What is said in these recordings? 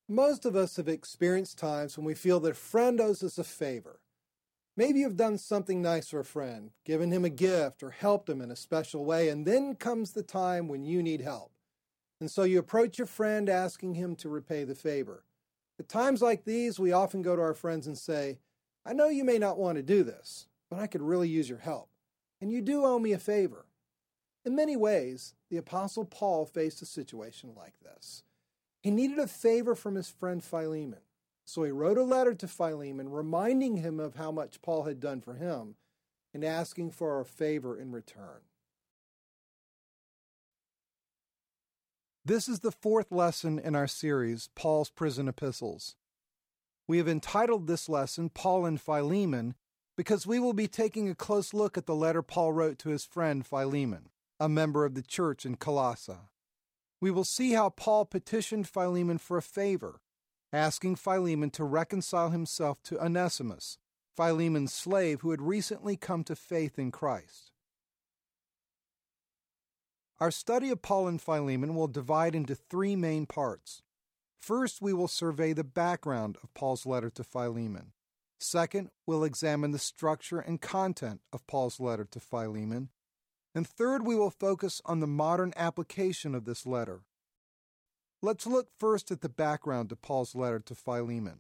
Most of us have experienced times when we feel that a friend owes us a favor. Maybe you've done something nice for a friend, given him a gift or helped him in a special way, and then comes the time when you need help. And so you approach your friend asking him to repay the favor. At times like these, we often go to our friends and say, I know you may not want to do this, but I could really use your help. And you do owe me a favor. In many ways, the Apostle Paul faced a situation like this. He needed a favor from his friend Philemon. So he wrote a letter to Philemon reminding him of how much Paul had done for him and asking for a favor in return. This is the fourth lesson in our series, Paul's Prison Epistles. We have entitled this lesson, Paul and Philemon, because we will be taking a close look at the letter Paul wrote to his friend Philemon, a member of the church in Colossae. We will see how Paul petitioned Philemon for a favor, asking Philemon to reconcile himself to Onesimus, Philemon's slave who had recently come to faith in Christ. Our study of Paul and Philemon will divide into three main parts. First, we will survey the background of Paul's letter to Philemon. Second, we'll examine the structure and content of Paul's letter to Philemon. And third, we will focus on the modern application of this letter. Let's look first at the background to Paul's letter to Philemon.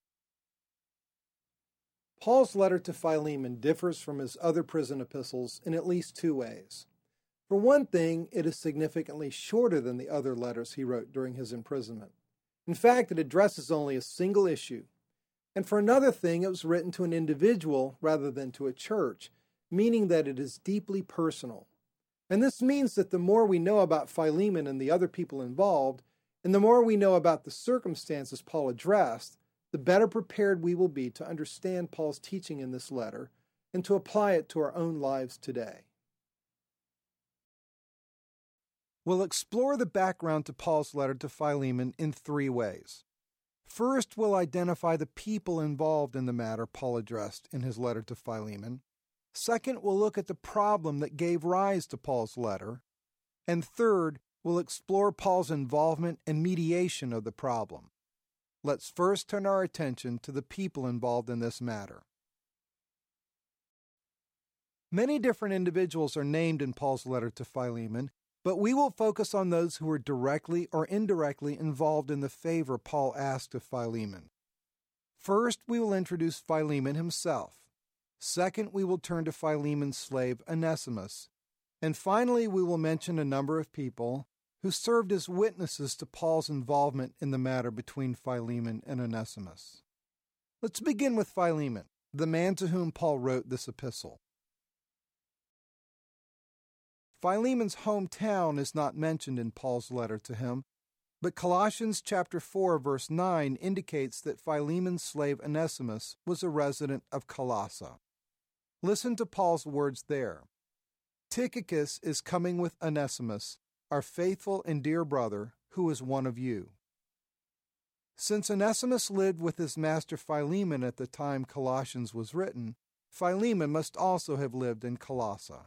Paul's letter to Philemon differs from his other prison epistles in at least two ways. For one thing, it is significantly shorter than the other letters he wrote during his imprisonment. In fact, it addresses only a single issue. And for another thing, it was written to an individual rather than to a church, meaning that it is deeply personal. And this means that the more we know about Philemon and the other people involved, and the more we know about the circumstances Paul addressed, the better prepared we will be to understand Paul's teaching in this letter and to apply it to our own lives today. We'll explore the background to Paul's letter to Philemon in three ways. First, we'll identify the people involved in the matter Paul addressed in his letter to Philemon. Second, we'll look at the problem that gave rise to Paul's letter. And third, we'll explore Paul's involvement and mediation of the problem. Let's first turn our attention to the people involved in this matter. Many different individuals are named in Paul's letter to Philemon, but we will focus on those who were directly or indirectly involved in the favor Paul asked of Philemon. First, we will introduce Philemon himself. Second, we will turn to Philemon's slave Onesimus. And finally, we will mention a number of people who served as witnesses to Paul's involvement in the matter between Philemon and Onesimus. Let's begin with Philemon, the man to whom Paul wrote this epistle. Philemon's hometown is not mentioned in Paul's letter to him, but Colossians chapter 4, verse 9 indicates that Philemon's slave Onesimus was a resident of Colossae. Listen to Paul's words there. Tychicus is coming with Onesimus, our faithful and dear brother, who is one of you. Since Onesimus lived with his master Philemon at the time Colossians was written, Philemon must also have lived in Colossae.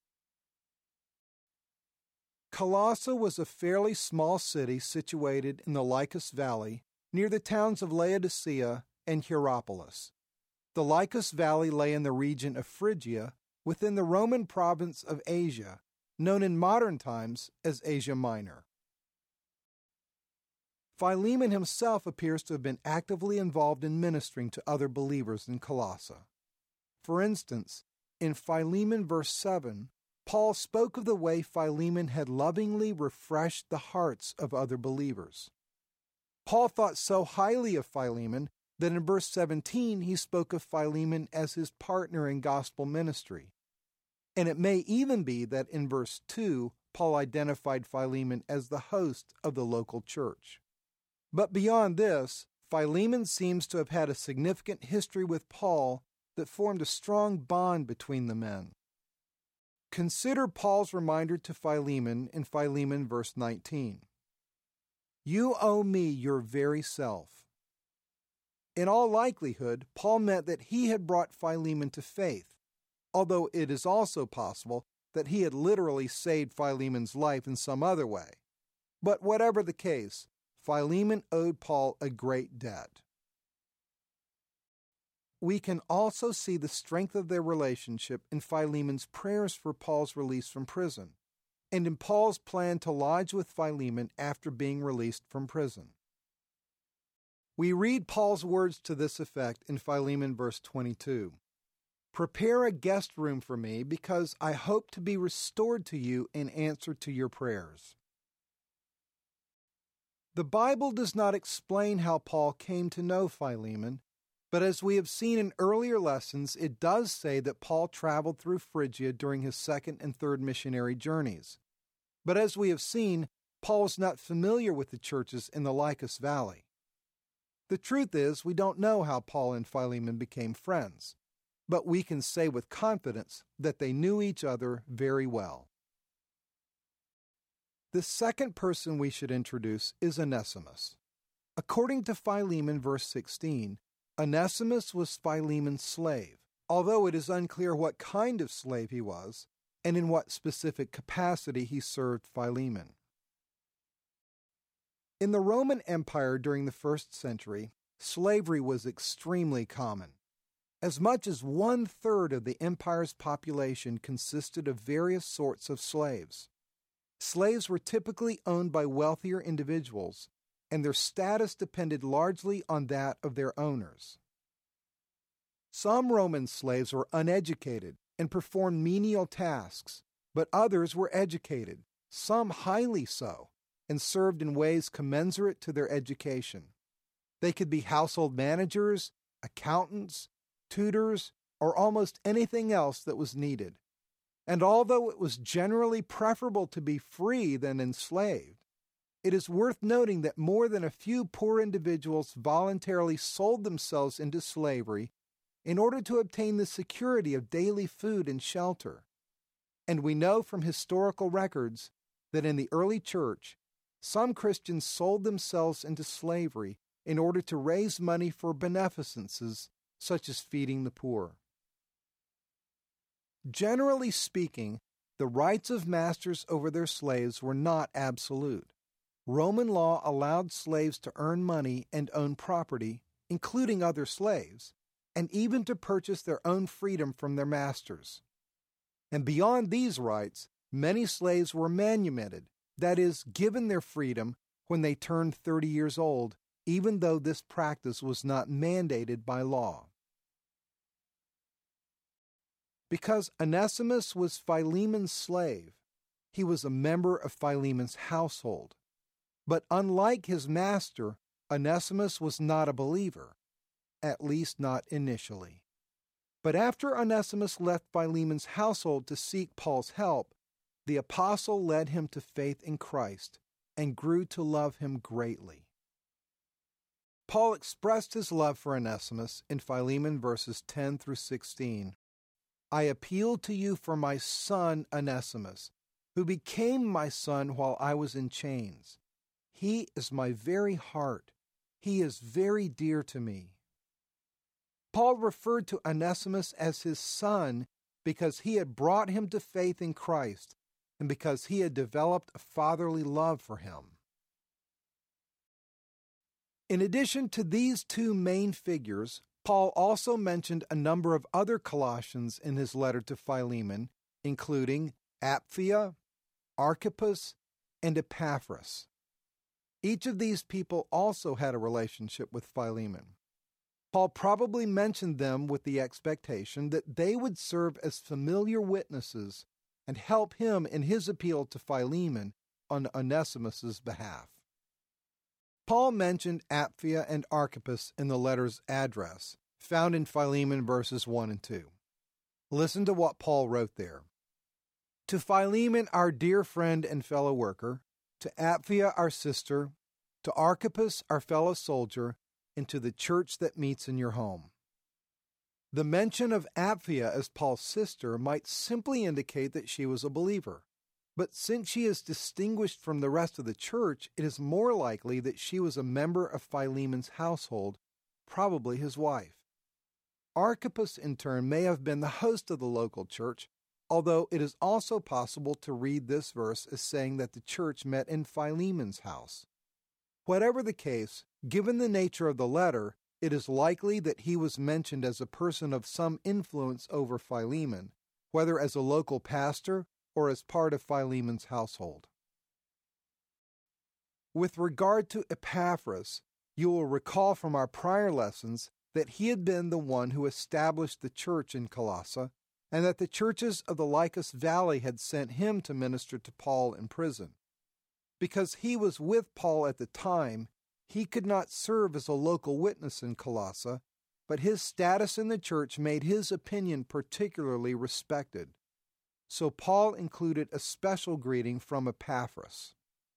Colossae was a fairly small city situated in the Lycus Valley near the towns of Laodicea and Hierapolis. The Lycus Valley lay in the region of Phrygia within the Roman province of Asia, known in modern times as Asia Minor. Philemon himself appears to have been actively involved in ministering to other believers in Colossae. For instance, in Philemon verse 7, Paul spoke of the way Philemon had lovingly refreshed the hearts of other believers. Paul thought so highly of Philemon that in verse 17 he spoke of Philemon as his partner in gospel ministry. And it may even be that in verse 2, Paul identified Philemon as the host of the local church. But beyond this, Philemon seems to have had a significant history with Paul that formed a strong bond between the men. Consider Paul's reminder to Philemon in Philemon verse 19. You owe me your very self. In all likelihood, Paul meant that he had brought Philemon to faith, although it is also possible that he had literally saved Philemon's life in some other way. But whatever the case, Philemon owed Paul a great debt. We can also see the strength of their relationship in Philemon's prayers for Paul's release from prison, and in Paul's plan to lodge with Philemon after being released from prison. We read Paul's words to this effect in Philemon verse 22. "Prepare a guest room for me, because I hope to be restored to you in answer to your prayers." The Bible does not explain how Paul came to know Philemon, but as we have seen in earlier lessons, it does say that Paul traveled through Phrygia during his second and third missionary journeys. But as we have seen, Paul was not familiar with the churches in the Lycus Valley. The truth is, we don't know how Paul and Philemon became friends, but we can say with confidence that they knew each other very well. The second person we should introduce is Onesimus. According to Philemon verse 16, Onesimus was Philemon's slave, although it is unclear what kind of slave he was and in what specific capacity he served Philemon. In the Roman Empire during the 1st century, slavery was extremely common. As much as 1/3 of the empire's population consisted of various sorts of slaves. Slaves were typically owned by wealthier individuals, and their status depended largely on that of their owners. Some Roman slaves were uneducated and performed menial tasks, but others were educated, some highly so, and served in ways commensurate to their education. They could be household managers, accountants, tutors, or almost anything else that was needed. And although it was generally preferable to be free than enslaved, it is worth noting that more than a few poor individuals voluntarily sold themselves into slavery in order to obtain the security of daily food and shelter. And we know from historical records that in the early church, some Christians sold themselves into slavery in order to raise money for beneficences such as feeding the poor. Generally speaking, the rights of masters over their slaves were not absolute. Roman law allowed slaves to earn money and own property, including other slaves, and even to purchase their own freedom from their masters. And beyond these rights, many slaves were manumitted, that is, given their freedom when they turned 30 years old, even though this practice was not mandated by law. Because Onesimus was Philemon's slave, he was a member of Philemon's household. But unlike his master, Onesimus was not a believer, at least not initially. But after Onesimus left Philemon's household to seek Paul's help, the apostle led him to faith in Christ and grew to love him greatly. Paul expressed his love for Onesimus in Philemon verses 10 through 16. "I appeal to you for my son Onesimus, who became my son while I was in chains. He is my very heart. He is very dear to me." Paul referred to Onesimus as his son because he had brought him to faith in Christ and because he had developed a fatherly love for him. In addition to these two main figures, Paul also mentioned a number of other Colossians in his letter to Philemon, including Apphia, Archippus, and Epaphras. Each of these people also had a relationship with Philemon. Paul probably mentioned them with the expectation that they would serve as familiar witnesses and help him in his appeal to Philemon on Onesimus' behalf. Paul mentioned Apphia and Archippus in the letter's address, found in Philemon verses 1 and 2. Listen to what Paul wrote there. "To Philemon, our dear friend and fellow worker, to Apphia, our sister, to Archippus, our fellow soldier, and to the church that meets in your home." The mention of Apphia as Paul's sister might simply indicate that she was a believer. But since she is distinguished from the rest of the church, it is more likely that she was a member of Philemon's household, probably his wife. Archippus, in turn, may have been the host of the local church, although it is also possible to read this verse as saying that the church met in Philemon's house. Whatever the case, given the nature of the letter, it is likely that he was mentioned as a person of some influence over Philemon, whether as a local pastor or as part of Philemon's household. With regard to Epaphras, you will recall from our prior lessons that he had been the one who established the church in Colossae, and that the churches of the Lycus Valley had sent him to minister to Paul in prison. Because he was with Paul at the time, he could not serve as a local witness in Colossae, but his status in the church made his opinion particularly respected. So Paul included a special greeting from Epaphras.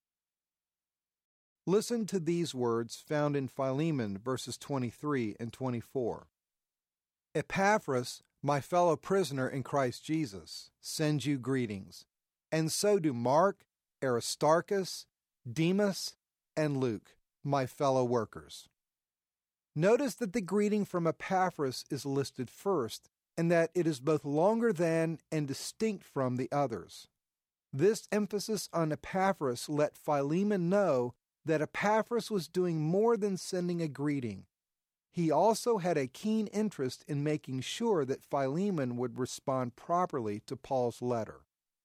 Listen to these words found in Philemon verses 23 and 24. Epaphras, my fellow prisoner in Christ Jesus, sends you greetings, and so do Mark, Aristarchus, Demas, and Luke, my fellow workers. Notice that the greeting from Epaphras is listed first, and that it is both longer than and distinct from the others. This emphasis on Epaphras let Philemon know that Epaphras was doing more than sending a greeting. He also had a keen interest in making sure that Philemon would respond properly to Paul's letter.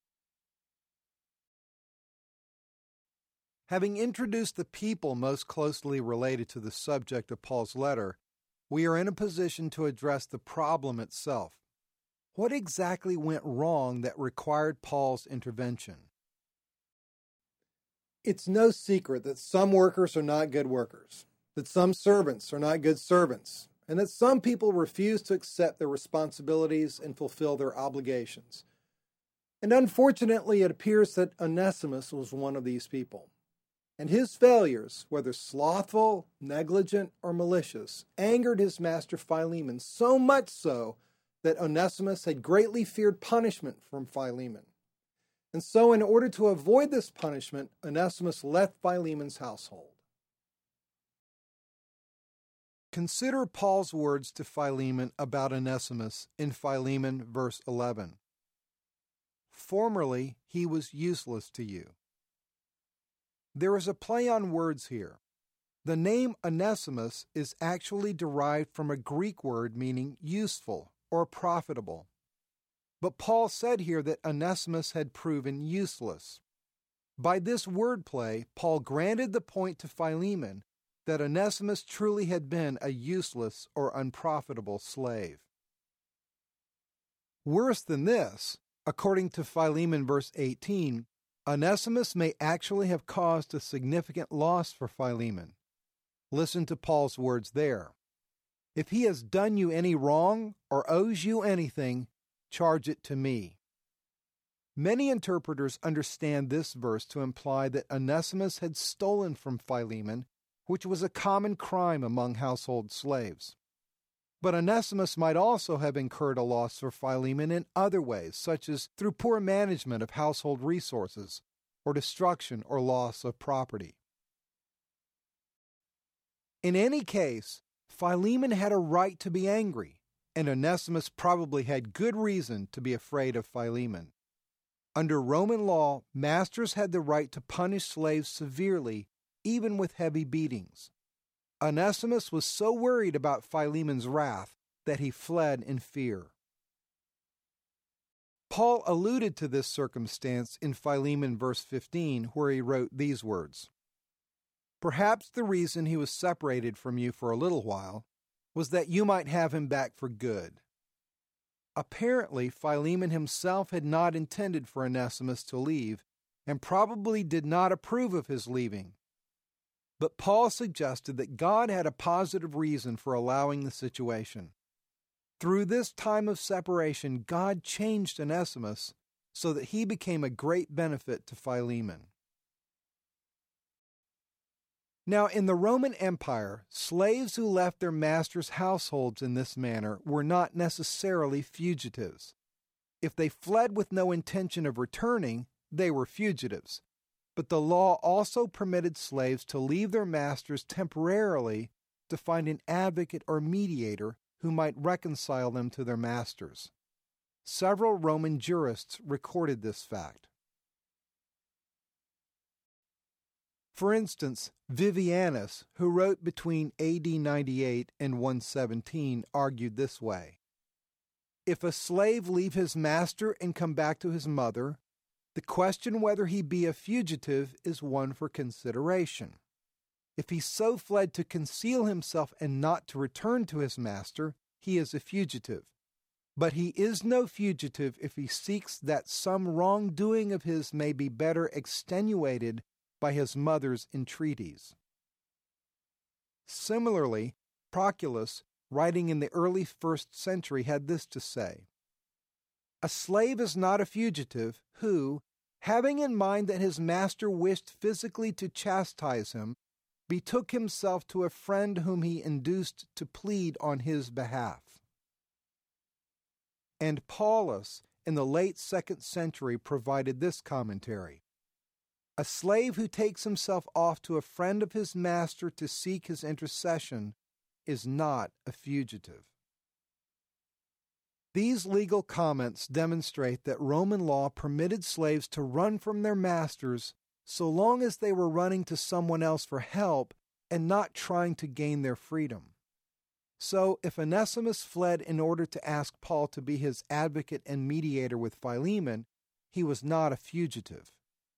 Having introduced the people most closely related to the subject of Paul's letter, we are in a position to address the problem itself. What exactly went wrong that required Paul's intervention? It's no secret that some workers are not good workers, that some servants are not good servants, and that some people refuse to accept their responsibilities and fulfill their obligations. And unfortunately, it appears that Onesimus was one of these people. And his failures, whether slothful, negligent, or malicious, angered his master Philemon so much so that Onesimus had greatly feared punishment from Philemon. And so in order to avoid this punishment, Onesimus left Philemon's household. Consider Paul's words to Philemon about Onesimus in Philemon verse 11. Formerly he was useless to you. There is a play on words here. The name Onesimus is actually derived from a Greek word meaning useful or profitable. But Paul said here that Onesimus had proven useless. By this wordplay, Paul granted the point to Philemon that Onesimus truly had been a useless or unprofitable slave. Worse than this, according to Philemon verse 18, Onesimus may actually have caused a significant loss for Philemon. Listen to Paul's words there. If he has done you any wrong or owes you anything, charge it to me. Many interpreters understand this verse to imply that Onesimus had stolen from Philemon, which was a common crime among household slaves. But Onesimus might also have incurred a loss for Philemon in other ways, such as through poor management of household resources, or destruction or loss of property. In any case, Philemon had a right to be angry, and Onesimus probably had good reason to be afraid of Philemon. Under Roman law, masters had the right to punish slaves severely, even with heavy beatings. Onesimus was so worried about Philemon's wrath that he fled in fear. Paul alluded to this circumstance in Philemon verse 15, where he wrote these words, Perhaps the reason he was separated from you for a little while was that you might have him back for good. Apparently, Philemon himself had not intended for Onesimus to leave, and probably did not approve of his leaving. But Paul suggested that God had a positive reason for allowing the situation. Through this time of separation, God changed Onesimus so that he became a great benefit to Philemon. Now, in the Roman Empire, slaves who left their masters' households in this manner were not necessarily fugitives. If they fled with no intention of returning, they were fugitives. But the law also permitted slaves to leave their masters temporarily to find an advocate or mediator who might reconcile them to their masters. Several Roman jurists recorded this fact. For instance, Vivianus, who wrote between AD 98 and 117, argued this way: if a slave leave his master and come back to his mother, the question whether he be a fugitive is one for consideration. If he so fled to conceal himself and not to return to his master, he is a fugitive. But he is no fugitive if he seeks that some wrongdoing of his may be better extenuated by his mother's entreaties. Similarly, Proculus, writing in the early 1st century, had this to say: a slave is not a fugitive who, having in mind that his master wished physically to chastise him, betook himself to a friend whom he induced to plead on his behalf. And Paulus, in the late 2nd century, provided this commentary: a slave who takes himself off to a friend of his master to seek his intercession is not a fugitive. These legal comments demonstrate that Roman law permitted slaves to run from their masters so long as they were running to someone else for help and not trying to gain their freedom. So, if Onesimus fled in order to ask Paul to be his advocate and mediator with Philemon, he was not a fugitive.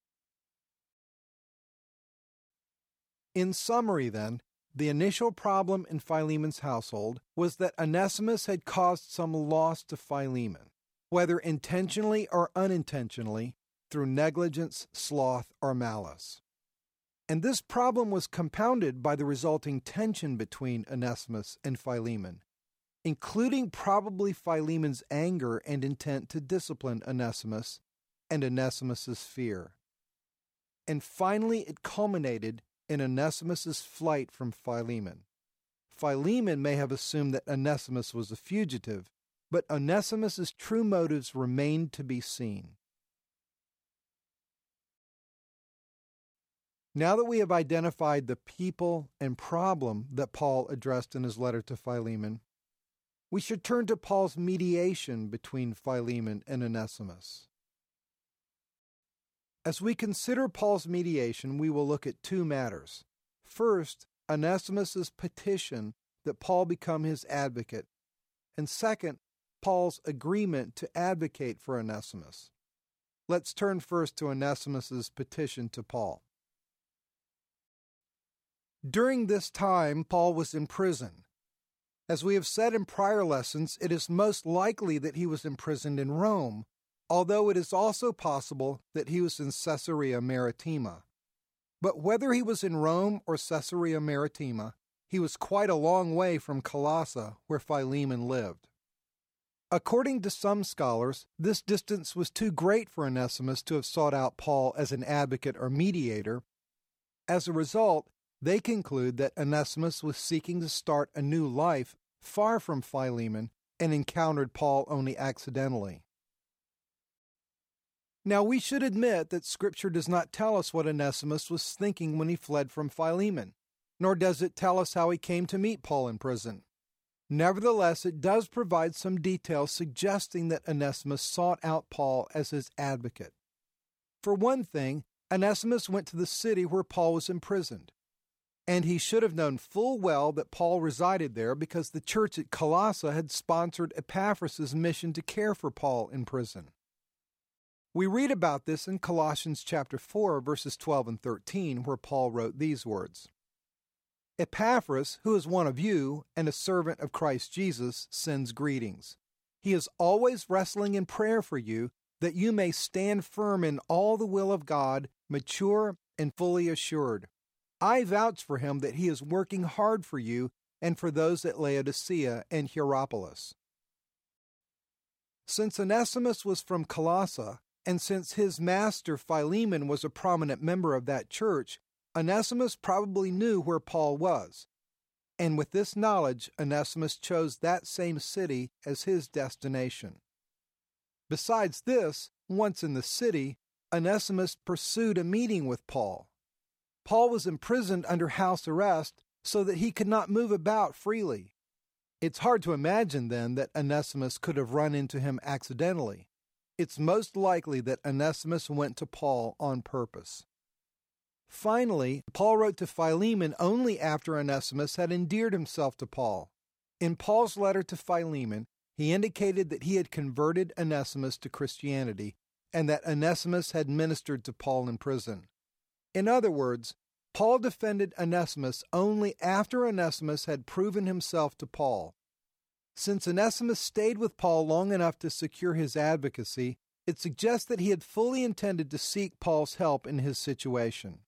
In summary, then, the initial problem in Philemon's household was that Onesimus had caused some loss to Philemon, whether intentionally or unintentionally, through negligence, sloth, or malice. And this problem was compounded by the resulting tension between Onesimus and Philemon, including probably Philemon's anger and intent to discipline Onesimus and Onesimus's fear. And finally, it culminated in Onesimus's flight from Philemon. Philemon may have assumed that Onesimus was a fugitive, but Onesimus's true motives remained to be seen. Now that we have identified the people and problem that Paul addressed in his letter to Philemon, we should turn to Paul's mediation between Philemon and Onesimus. As we consider Paul's mediation, we will look at two matters. First, Onesimus's petition that Paul become his advocate, and second, Paul's agreement to advocate for Onesimus. Let's turn first to Onesimus's petition to Paul. During this time, Paul was in prison. As we have said in prior lessons, it is most likely that he was imprisoned in Rome, although it is also possible that he was in Caesarea Maritima. But whether he was in Rome or Caesarea Maritima, he was quite a long way from Colossae, where Philemon lived. According to some scholars, this distance was too great for Onesimus to have sought out Paul as an advocate or mediator. As a result, they conclude that Onesimus was seeking to start a new life far from Philemon and encountered Paul only accidentally. Now, we should admit that Scripture does not tell us what Onesimus was thinking when he fled from Philemon, nor does it tell us how he came to meet Paul in prison. Nevertheless, it does provide some details suggesting that Onesimus sought out Paul as his advocate. For one thing, Onesimus went to the city where Paul was imprisoned, and he should have known full well that Paul resided there because the church at Colossae had sponsored Epaphras' mission to care for Paul in prison. We read about this in Colossians chapter 4, verses 12 and 13, where Paul wrote these words: Epaphras, who is one of you and a servant of Christ Jesus, sends greetings. He is always wrestling in prayer for you, that you may stand firm in all the will of God, mature and fully assured. I vouch for him that he is working hard for you and for those at Laodicea and Hierapolis. Since Onesimus was from Colossae, and since his master Philemon was a prominent member of that church, Onesimus probably knew where Paul was. And with this knowledge, Onesimus chose that same city as his destination. Besides this, once in the city, Onesimus pursued a meeting with Paul. Paul was imprisoned under house arrest so that he could not move about freely. It's hard to imagine, then, that Onesimus could have run into him accidentally. It's most likely that Onesimus went to Paul on purpose. Finally, Paul wrote to Philemon only after Onesimus had endeared himself to Paul. In Paul's letter to Philemon, he indicated that he had converted Onesimus to Christianity and that Onesimus had ministered to Paul in prison. In other words, Paul defended Onesimus only after Onesimus had proven himself to Paul. Since Onesimus stayed with Paul long enough to secure his advocacy, it suggests that he had fully intended to seek Paul's help in his situation.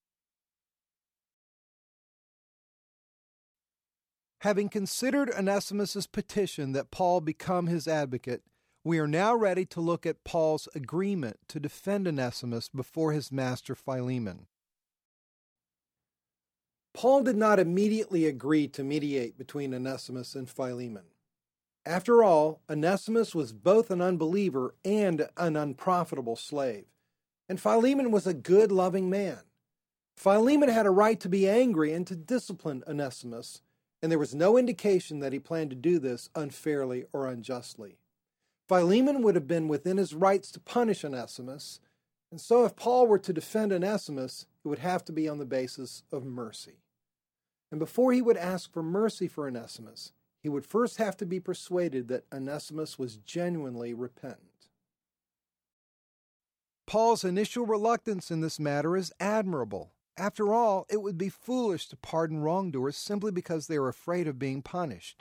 Having considered Onesimus' petition that Paul become his advocate, we are now ready to look at Paul's agreement to defend Onesimus before his master Philemon. Paul did not immediately agree to mediate between Onesimus and Philemon. After all, Onesimus was both an unbeliever and an unprofitable slave, and Philemon was a good, loving man. Philemon had a right to be angry and to discipline Onesimus, and there was no indication that he planned to do this unfairly or unjustly. Philemon would have been within his rights to punish Onesimus, and so if Paul were to defend Onesimus, it would have to be on the basis of mercy. And before he would ask for mercy for Onesimus, he would first have to be persuaded that Onesimus was genuinely repentant. Paul's initial reluctance in this matter is admirable. After all, it would be foolish to pardon wrongdoers simply because they are afraid of being punished.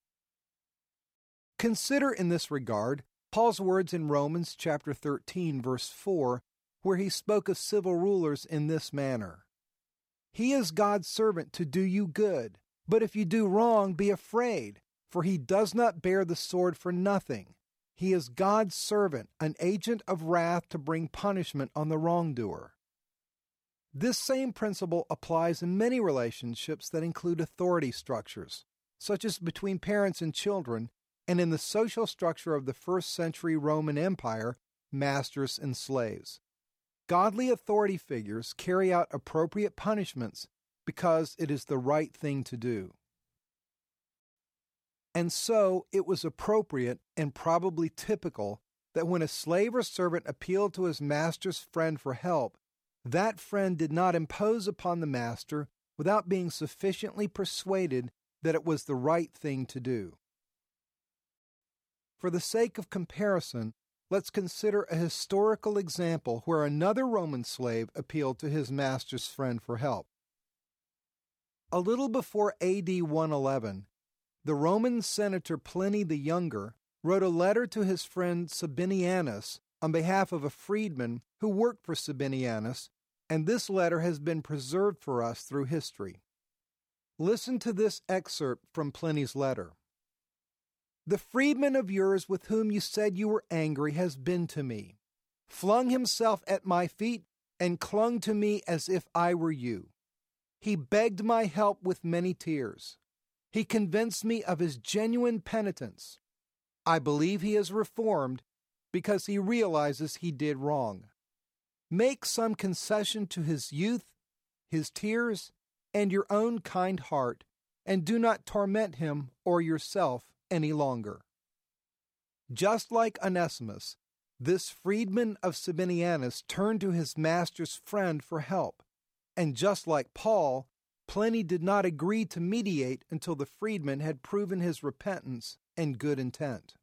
Consider in this regard Paul's words in Romans chapter 13, verse 4, where he spoke of civil rulers in this manner. He is God's servant to do you good, but if you do wrong, be afraid, for he does not bear the sword for nothing. He is God's servant, an agent of wrath to bring punishment on the wrongdoer. This same principle applies in many relationships that include authority structures, such as between parents and children, and in the social structure of the first century Roman Empire, masters and slaves. Godly authority figures carry out appropriate punishments because it is the right thing to do. And so it was appropriate and probably typical that when a slave or servant appealed to his master's friend for help, that friend did not impose upon the master without being sufficiently persuaded that it was the right thing to do. For the sake of comparison, let's consider a historical example where another Roman slave appealed to his master's friend for help. A little before A.D. 111, the Roman senator Pliny the Younger wrote a letter to his friend Sabinianus on behalf of a freedman who worked for Sabinianus, and this letter has been preserved for us through history. Listen to this excerpt from Pliny's letter. The freedman of yours with whom you said you were angry has been to me, flung himself at my feet, and clung to me as if I were you. He begged my help with many tears. He convinced me of his genuine penitence. I believe he is reformed because he realizes he did wrong. Make some concession to his youth, his tears, and your own kind heart, and do not torment him or yourself any longer. Just like Onesimus, this freedman of Sabinianus turned to his master's friend for help, and just like Paul, Pliny did not agree to mediate until the freedman had proven his repentance and good intent.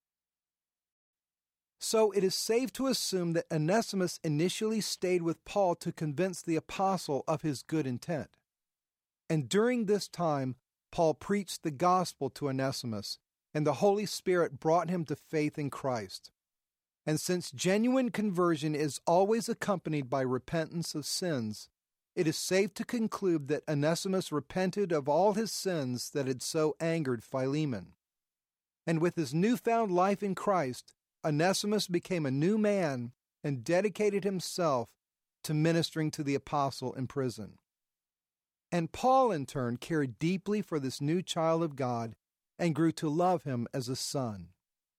So it is safe to assume that Onesimus initially stayed with Paul to convince the apostle of his good intent. And during this time, Paul preached the gospel to Onesimus, and the Holy Spirit brought him to faith in Christ. And since genuine conversion is always accompanied by repentance of sins, it is safe to conclude that Onesimus repented of all his sins that had so angered Philemon. And with his newfound life in Christ, Onesimus became a new man and dedicated himself to ministering to the apostle in prison. And Paul, in turn, cared deeply for this new child of God and grew to love him as a son.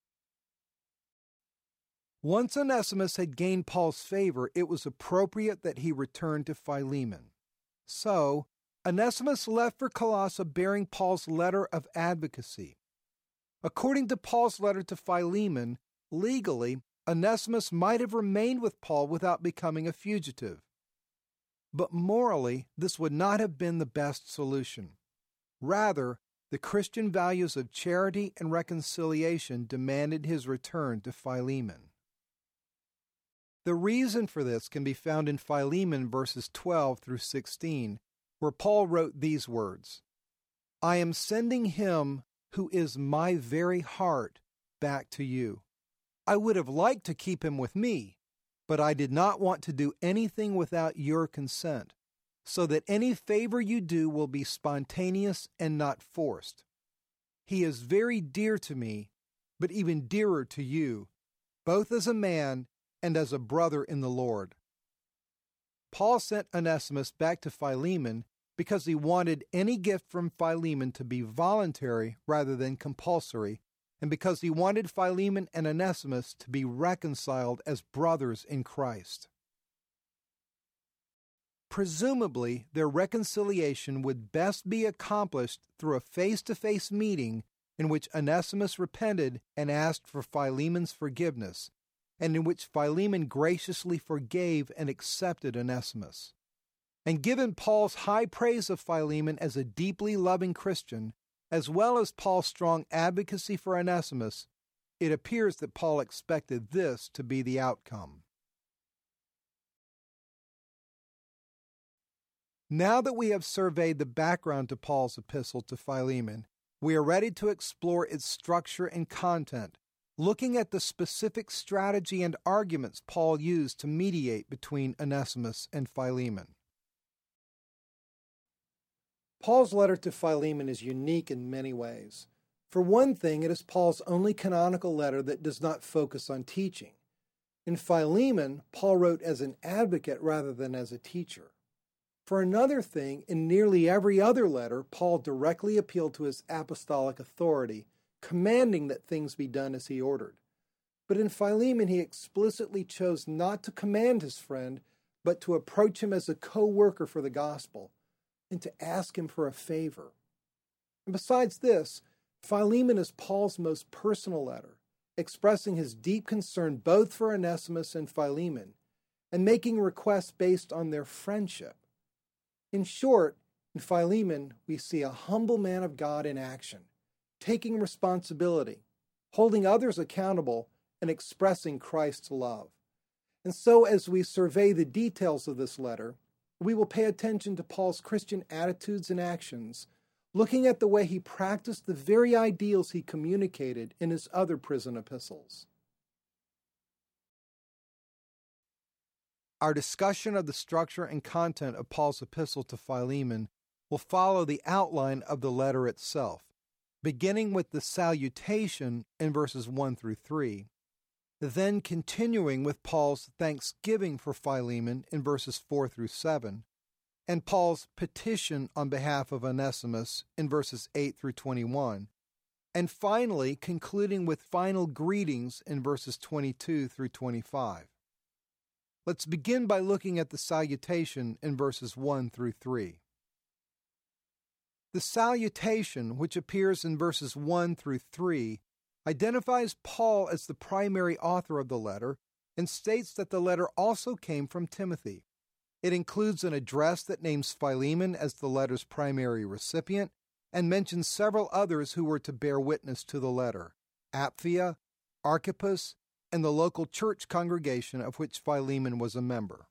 Once Onesimus had gained Paul's favor, it was appropriate that he return to Philemon. So, Onesimus left for Colossae bearing Paul's letter of advocacy. According to Paul's letter to Philemon, legally, Onesimus might have remained with Paul without becoming a fugitive. But morally, this would not have been the best solution. Rather, the Christian values of charity and reconciliation demanded his return to Philemon. The reason for this can be found in Philemon verses 12 through 16, where Paul wrote these words, "I am sending him who is my very heart back to you. I would have liked to keep him with me, but I did not want to do anything without your consent, so that any favor you do will be spontaneous and not forced. He is very dear to me, but even dearer to you, both as a man and as a brother in the Lord." Paul sent Onesimus back to Philemon because he wanted any gift from Philemon to be voluntary rather than compulsory, and because he wanted Philemon and Onesimus to be reconciled as brothers in Christ. Presumably, their reconciliation would best be accomplished through a face-to-face meeting in which Onesimus repented and asked for Philemon's forgiveness, and in which Philemon graciously forgave and accepted Onesimus. And given Paul's high praise of Philemon as a deeply loving Christian, as well as Paul's strong advocacy for Onesimus, it appears that Paul expected this to be the outcome. Now that we have surveyed the background to Paul's epistle to Philemon, we are ready to explore its structure and content, looking at the specific strategy and arguments Paul used to mediate between Onesimus and Philemon. Paul's letter to Philemon is unique in many ways. For one thing, it is Paul's only canonical letter that does not focus on teaching. In Philemon, Paul wrote as an advocate rather than as a teacher. For another thing, in nearly every other letter, Paul directly appealed to his apostolic authority, commanding that things be done as he ordered. But in Philemon, he explicitly chose not to command his friend, but to approach him as a co-worker for the gospel, and to ask him for a favor. And besides this, Philemon is Paul's most personal letter, expressing his deep concern both for Onesimus and Philemon, and making requests based on their friendship. In short, in Philemon, we see a humble man of God in action, taking responsibility, holding others accountable, and expressing Christ's love. And so, as we survey the details of this letter, we will pay attention to Paul's Christian attitudes and actions, looking at the way he practiced the very ideals he communicated in his other prison epistles. Our discussion of the structure and content of Paul's epistle to Philemon will follow the outline of the letter itself, beginning with the salutation in verses 1 through 3, then continuing with Paul's thanksgiving for Philemon in verses 4 through 7, and Paul's petition on behalf of Onesimus in verses 8 through 21, and finally concluding with final greetings in verses 22 through 25. Let's begin by looking at the salutation in verses 1 through 3. The salutation, which appears in verses 1 through 3, identifies Paul as the primary author of the letter and states that the letter also came from Timothy. It includes an address that names Philemon as the letter's primary recipient and mentions several others who were to bear witness to the letter: Apphia, Archippus, and the local church congregation of which Philemon was a member.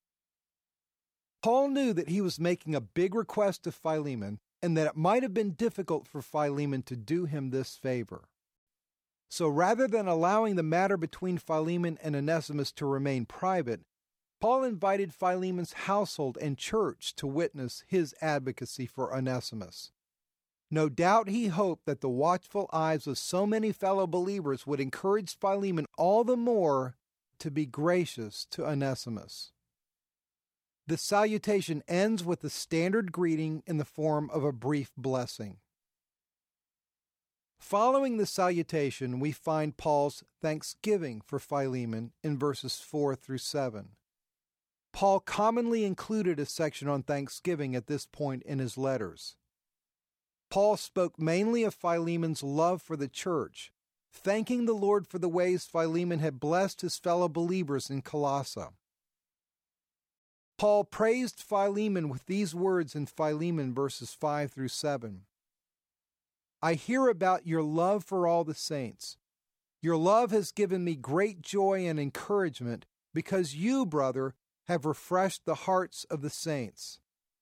Paul knew that he was making a big request to Philemon and that it might have been difficult for Philemon to do him this favor. So rather than allowing the matter between Philemon and Onesimus to remain private, Paul invited Philemon's household and church to witness his advocacy for Onesimus. No doubt he hoped that the watchful eyes of so many fellow believers would encourage Philemon all the more to be gracious to Onesimus. The salutation ends with the standard greeting in the form of a brief blessing. Following the salutation, we find Paul's thanksgiving for Philemon in verses 4 through 7. Paul commonly included a section on thanksgiving at this point in his letters. Paul spoke mainly of Philemon's love for the church, thanking the Lord for the ways Philemon had blessed his fellow believers in Colossae. Paul praised Philemon with these words in Philemon verses 5 through 7. I hear about your love for all the saints. Your love has given me great joy and encouragement because you, brother, have refreshed the hearts of the saints.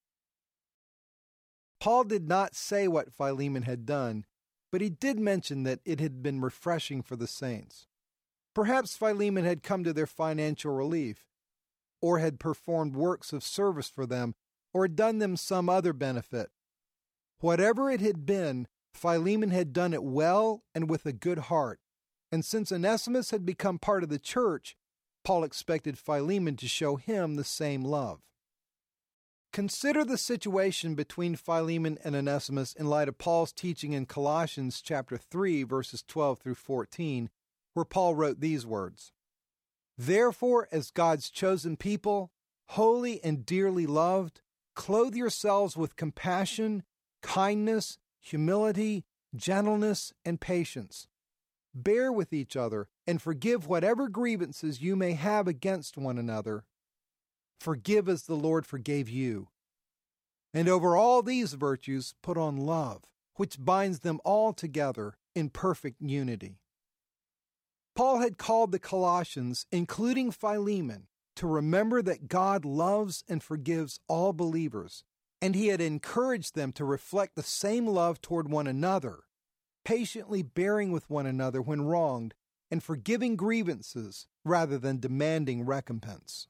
Paul did not say what Philemon had done, but he did mention that it had been refreshing for the saints. Perhaps Philemon had come to their financial relief, or had performed works of service for them, or had done them some other benefit. Whatever it had been, Philemon had done it well and with a good heart. And since Onesimus had become part of the church, Paul expected Philemon to show him the same love. Consider the situation between Philemon and Onesimus in light of Paul's teaching in Colossians chapter 3, verses 12 through 14, where Paul wrote these words, Therefore, as God's chosen people, holy and dearly loved, clothe yourselves with compassion, kindness, humility, gentleness, and patience. Bear with each other and forgive whatever grievances you may have against one another. Forgive as the Lord forgave you. And over all these virtues put on love, which binds them all together in perfect unity. Paul had called the Colossians, including Philemon, to remember that God loves and forgives all believers, and he had encouraged them to reflect the same love toward one another, patiently bearing with one another when wronged, and forgiving grievances rather than demanding recompense.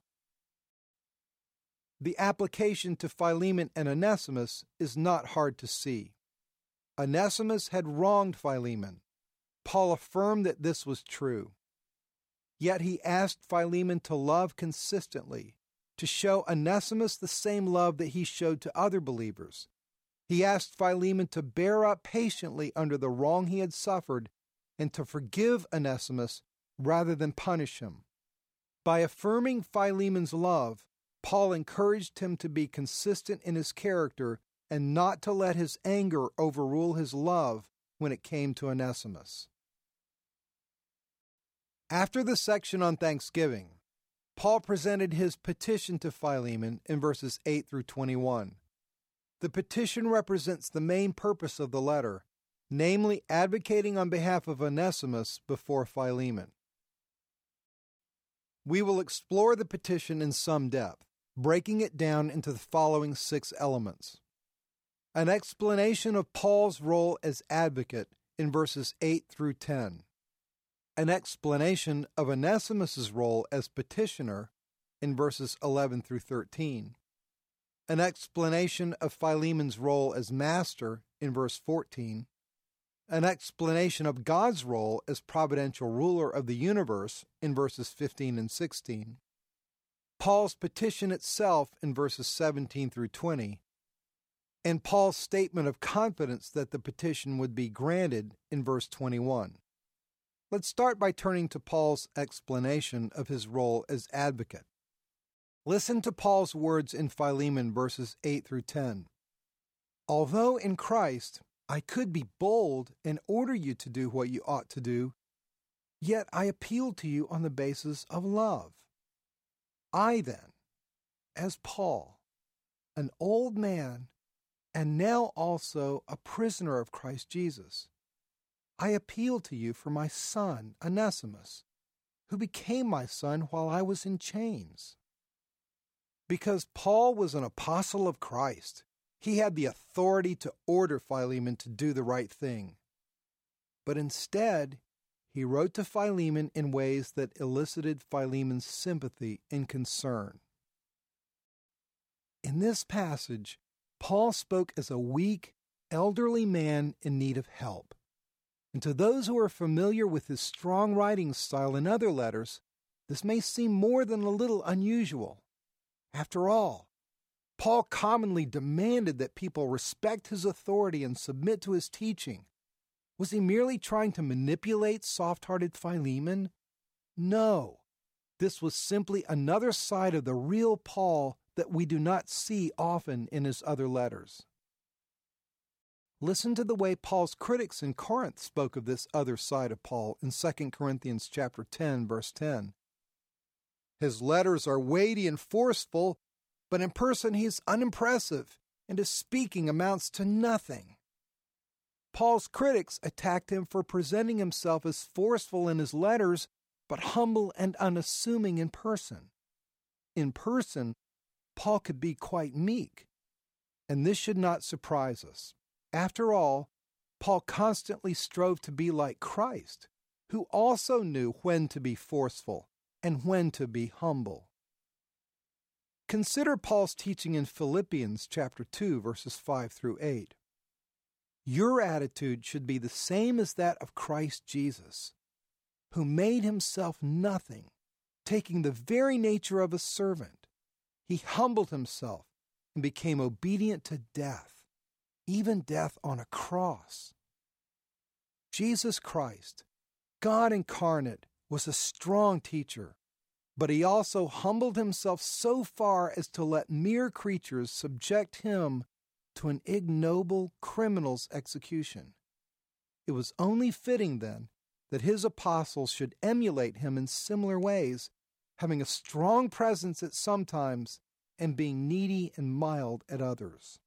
The application to Philemon and Onesimus is not hard to see. Onesimus had wronged Philemon. Paul affirmed that this was true. Yet he asked Philemon to love consistently, to show Onesimus the same love that he showed to other believers. He asked Philemon to bear up patiently under the wrong he had suffered and to forgive Onesimus rather than punish him. By affirming Philemon's love, Paul encouraged him to be consistent in his character and not to let his anger overrule his love when it came to Onesimus. After the section on Thanksgiving, Paul presented his petition to Philemon in verses 8 through 21. The petition represents the main purpose of the letter, namely advocating on behalf of Onesimus before Philemon. We will explore the petition in some depth, breaking it down into the following 6 elements. An explanation of Paul's role as advocate in verses 8 through 10. An explanation of Onesimus' role as petitioner in verses 11 through 13. An explanation of Philemon's role as master in verse 14. An explanation of God's role as providential ruler of the universe in verses 15 and 16. Paul's petition itself in verses 17 through 20. And Paul's statement of confidence that the petition would be granted in verse 21. Let's start by turning to Paul's explanation of his role as advocate. Listen to Paul's words in Philemon verses 8 through 10. Although in Christ I could be bold and order you to do what you ought to do, yet I appeal to you on the basis of love. I then, as Paul, an old man, and now also a prisoner of Christ Jesus, I appeal to you for my son, Onesimus, who became my son while I was in chains. Because Paul was an apostle of Christ, he had the authority to order Philemon to do the right thing. But instead, he wrote to Philemon in ways that elicited Philemon's sympathy and concern. In this passage, Paul spoke as a weak, elderly man in need of help. And to those who are familiar with his strong writing style in other letters, this may seem more than a little unusual. After all, Paul commonly demanded that people respect his authority and submit to his teaching. Was he merely trying to manipulate soft-hearted Philemon? No. This was simply another side of the real Paul that we do not see often in his other letters. Listen to the way Paul's critics in Corinth spoke of this other side of Paul in 2 Corinthians chapter 10, verse 10. His letters are weighty and forceful, but in person he's unimpressive, and his speaking amounts to nothing. Paul's critics attacked him for presenting himself as forceful in his letters, but humble and unassuming in person. In person, Paul could be quite meek, and this should not surprise us. After all, Paul constantly strove to be like Christ, who also knew when to be forceful and when to be humble. Consider Paul's teaching in Philippians chapter 2, verses 5 through 8. Your attitude should be the same as that of Christ Jesus, who made himself nothing, taking the very nature of a servant. He humbled himself and became obedient to death, even death on a cross. Jesus Christ, God incarnate, was a strong teacher, but he also humbled himself so far as to let mere creatures subject him to an ignoble criminal's execution. It was only fitting, then, that his apostles should emulate him in similar ways, having a strong presence at some times and being needy and mild at others.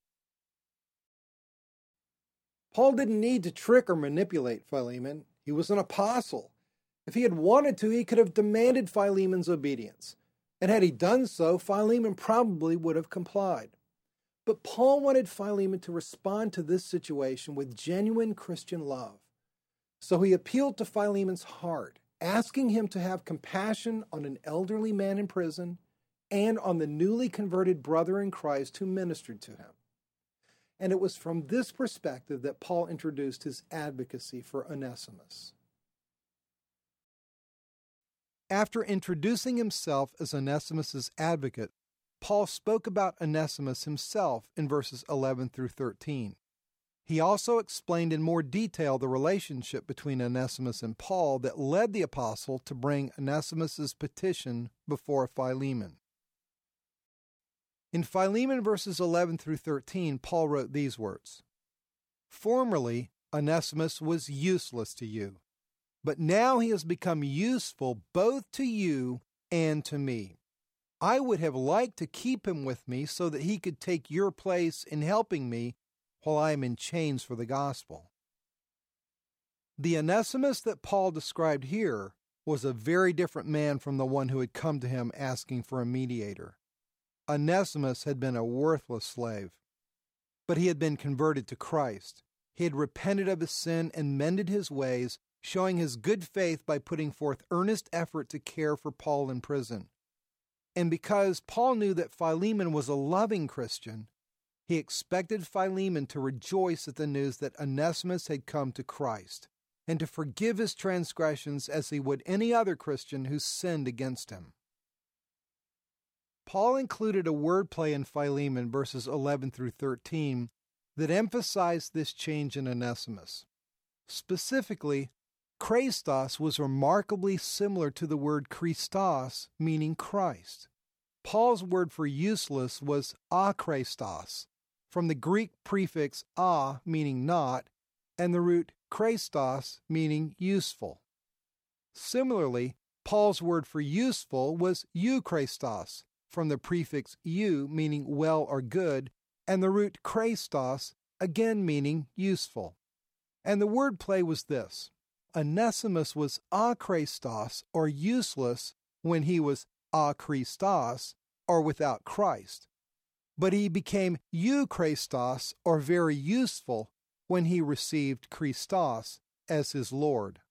Paul didn't need to trick or manipulate Philemon. He was an apostle. If he had wanted to, he could have demanded Philemon's obedience. And had he done so, Philemon probably would have complied. But Paul wanted Philemon to respond to this situation with genuine Christian love. So he appealed to Philemon's heart, asking him to have compassion on an elderly man in prison and on the newly converted brother in Christ who ministered to him. And it was from this perspective that Paul introduced his advocacy for Onesimus. After introducing himself as Onesimus' advocate, Paul spoke about Onesimus himself in verses 11 through 13. He also explained in more detail the relationship between Onesimus and Paul that led the apostle to bring Onesimus' petition before Philemon. In Philemon verses 11 through 13, Paul wrote these words, Formerly, Onesimus was useless to you, but now he has become useful both to you and to me. I would have liked to keep him with me so that he could take your place in helping me while I am in chains for the gospel. The Onesimus that Paul described here was a very different man from the one who had come to him asking for a mediator. Onesimus had been a worthless slave, but he had been converted to Christ. He had repented of his sin and mended his ways, showing his good faith by putting forth earnest effort to care for Paul in prison. And because Paul knew that Philemon was a loving Christian, he expected Philemon to rejoice at the news that Onesimus had come to Christ, and to forgive his transgressions as he would any other Christian who sinned against him. Paul included a wordplay in Philemon verses 11 through 13 that emphasized this change in Onesimus. Specifically, Christos was remarkably similar to the word Christos, meaning Christ. Paul's word for useless was akristos, from the Greek prefix a, meaning not, and the root Christos, meaning useful. Similarly, Paul's word for useful was eukristos, from the prefix eu, meaning well or good, and the root Christos, again meaning useful. And the wordplay was this: Onesimus was akristos, or useless, when he was akristos, or without Christ. But he became eukristos, or very useful, when he received Christos as his Lord.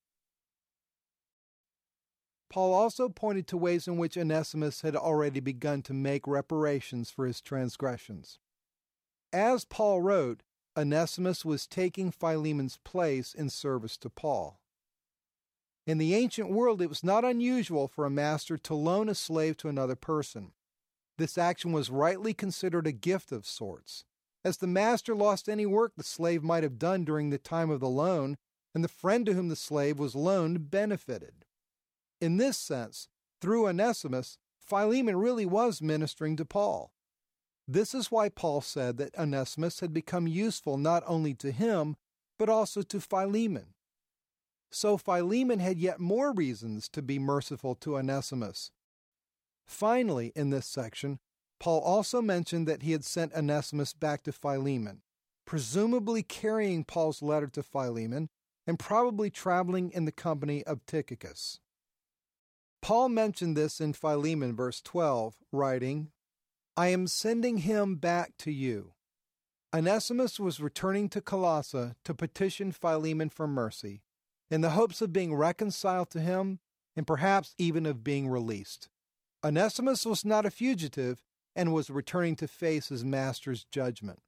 Paul also pointed to ways in which Onesimus had already begun to make reparations for his transgressions. As Paul wrote, Onesimus was taking Philemon's place in service to Paul. In the ancient world, it was not unusual for a master to loan a slave to another person. This action was rightly considered a gift of sorts. As the master lost any work the slave might have done during the time of the loan, and the friend to whom the slave was loaned benefited. In this sense, through Onesimus, Philemon really was ministering to Paul. This is why Paul said that Onesimus had become useful not only to him, but also to Philemon. So Philemon had yet more reasons to be merciful to Onesimus. Finally, in this section, Paul also mentioned that he had sent Onesimus back to Philemon, presumably carrying Paul's letter to Philemon and probably traveling in the company of Tychicus. Paul mentioned this in Philemon, verse 12, writing, "I am sending him back to you." Onesimus was returning to Colossae to petition Philemon for mercy, in the hopes of being reconciled to him and perhaps even of being released. Onesimus was not a fugitive and was returning to face his master's judgment.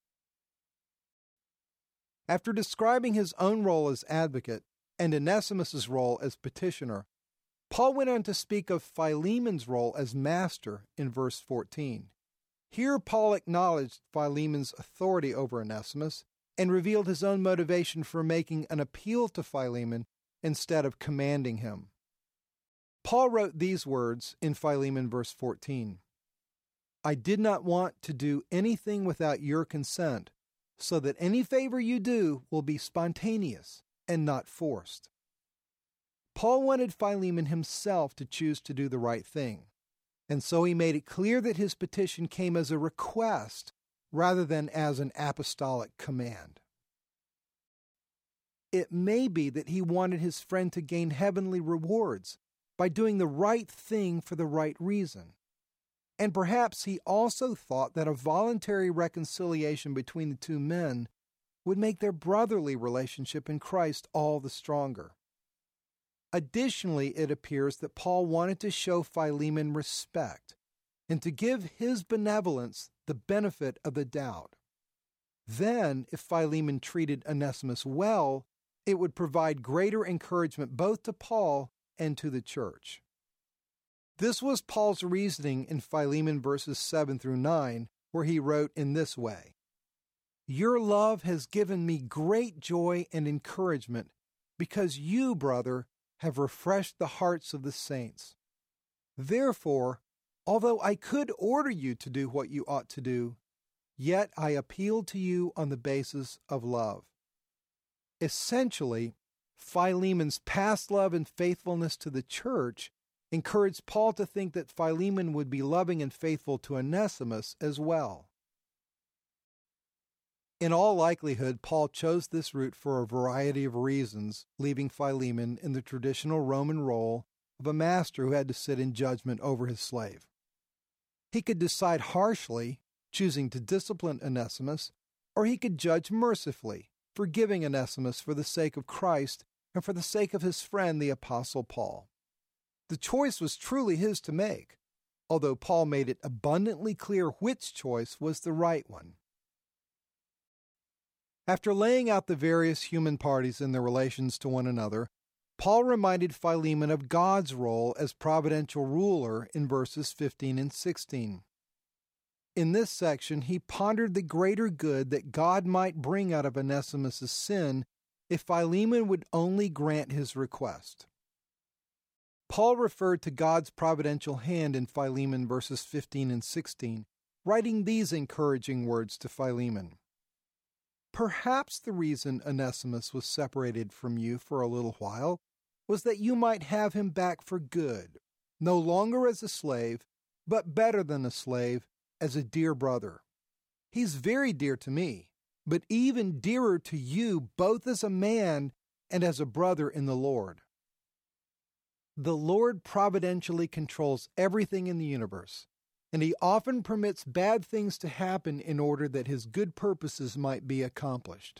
After describing his own role as advocate and Onesimus' role as petitioner, Paul went on to speak of Philemon's role as master in verse 14. Here Paul acknowledged Philemon's authority over Onesimus and revealed his own motivation for making an appeal to Philemon instead of commanding him. Paul wrote these words in Philemon verse 14. "I did not want to do anything without your consent, so that any favor you do will be spontaneous and not forced." Paul wanted Philemon himself to choose to do the right thing, and so he made it clear that his petition came as a request rather than as an apostolic command. It may be that he wanted his friend to gain heavenly rewards by doing the right thing for the right reason. And perhaps he also thought that a voluntary reconciliation between the two men would make their brotherly relationship in Christ all the stronger. Additionally, it appears that Paul wanted to show Philemon respect and to give his benevolence the benefit of the doubt. Then, if Philemon treated Onesimus well, it would provide greater encouragement both to Paul and to the church. This was Paul's reasoning in Philemon verses 7 through 9, where he wrote in this way, "Your love has given me great joy and encouragement, because you, brother, have refreshed the hearts of the saints. Therefore, although I could order you to do what you ought to do, yet I appeal to you on the basis of love." Essentially, Philemon's past love and faithfulness to the church encouraged Paul to think that Philemon would be loving and faithful to Onesimus as well. In all likelihood, Paul chose this route for a variety of reasons, leaving Philemon in the traditional Roman role of a master who had to sit in judgment over his slave. He could decide harshly, choosing to discipline Onesimus, or he could judge mercifully, forgiving Onesimus for the sake of Christ and for the sake of his friend, the Apostle Paul. The choice was truly his to make, although Paul made it abundantly clear which choice was the right one. After laying out the various human parties in their relations to one another, Paul reminded Philemon of God's role as providential ruler in verses 15 and 16. In this section, he pondered the greater good that God might bring out of Onesimus' sin if Philemon would only grant his request. Paul referred to God's providential hand in Philemon verses 15 and 16, writing these encouraging words to Philemon. "Perhaps the reason Onesimus was separated from you for a little while was that you might have him back for good, no longer as a slave, but better than a slave, as a dear brother. He's very dear to me, but even dearer to you both as a man and as a brother in the Lord." The Lord providentially controls everything in the universe, and He often permits bad things to happen in order that His good purposes might be accomplished.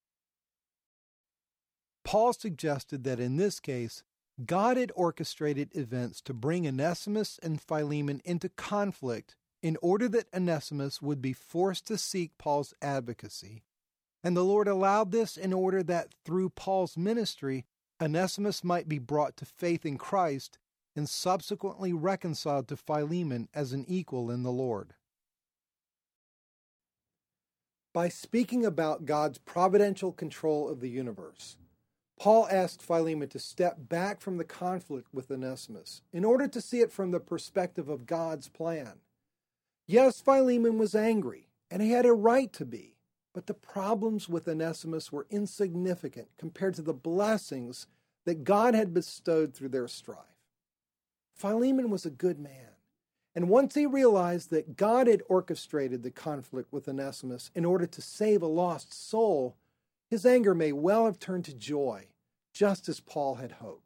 Paul suggested that in this case, God had orchestrated events to bring Onesimus and Philemon into conflict in order that Onesimus would be forced to seek Paul's advocacy, and the Lord allowed this in order that through Paul's ministry, Onesimus might be brought to faith in Christ and subsequently reconciled to Philemon as an equal in the Lord. By speaking about God's providential control of the universe, Paul asked Philemon to step back from the conflict with Onesimus in order to see it from the perspective of God's plan. Yes, Philemon was angry, and he had a right to be, but the problems with Onesimus were insignificant compared to the blessings that God had bestowed through their strife. Philemon was a good man, And once he realized that God had orchestrated the conflict with Onesimus in order to save a lost soul, his anger may well have turned to joy, just as Paul had hoped.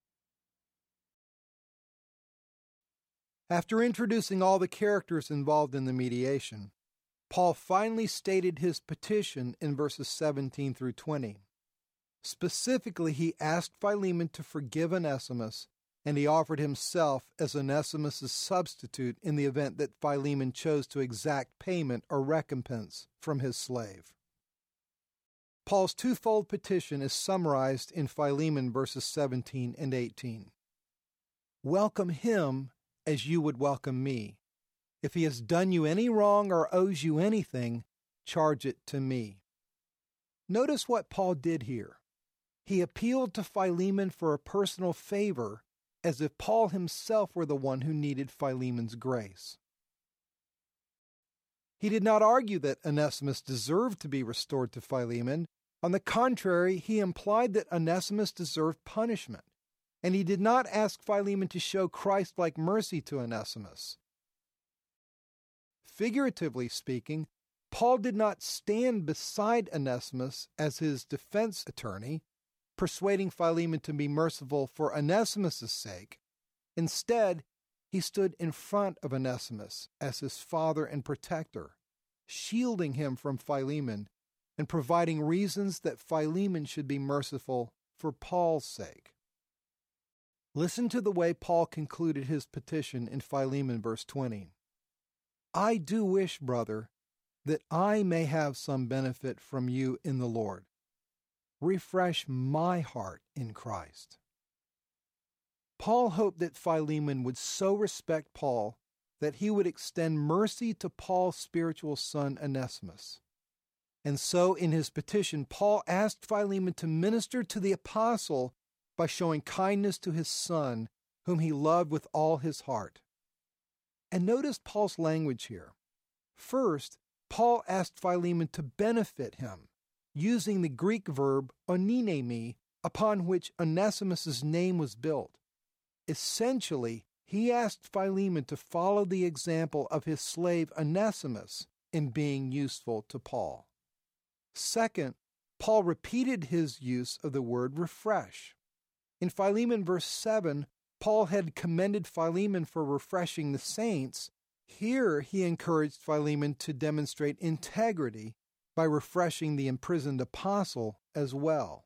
After introducing all the characters involved in the mediation, Paul finally stated his petition in verses 17 through 20. Specifically, he asked Philemon to forgive Onesimus, and he offered himself as Onesimus' substitute in the event that Philemon chose to exact payment or recompense from his slave. Paul's twofold petition is summarized in Philemon verses 17 and 18. Welcome him as you would welcome me. If he has done you any wrong or owes you anything, charge it to me. Notice what Paul did here. He appealed to Philemon for a personal favor, as if Paul himself were the one who needed Philemon's grace. He did not argue that Onesimus deserved to be restored to Philemon. On the contrary, he implied that Onesimus deserved punishment, and he did not ask Philemon to show Christ-like mercy to Onesimus. Figuratively speaking, Paul did not stand beside Onesimus as his defense attorney, persuading Philemon to be merciful for Onesimus' sake. Instead, he stood in front of Onesimus as his father and protector, shielding him from Philemon and providing reasons that Philemon should be merciful for Paul's sake. Listen to the way Paul concluded his petition in Philemon verse 20. I do wish, brother, that I may have some benefit from you in the Lord. Refresh my heart in Christ. Paul hoped that Philemon would so respect Paul that he would extend mercy to Paul's spiritual son Onesimus. And so in his petition, Paul asked Philemon to minister to the apostle by showing kindness to his son, whom he loved with all his heart. And notice Paul's language here. First, Paul asked Philemon to benefit him, using the Greek verb oneinemi, upon which Onesimus' name was built. Essentially, he asked Philemon to follow the example of his slave Onesimus in being useful to Paul. Second, Paul repeated his use of the word refresh. In Philemon verse 7, Paul had commended Philemon for refreshing the saints. Here he encouraged Philemon to demonstrate integrity by refreshing the imprisoned apostle as well.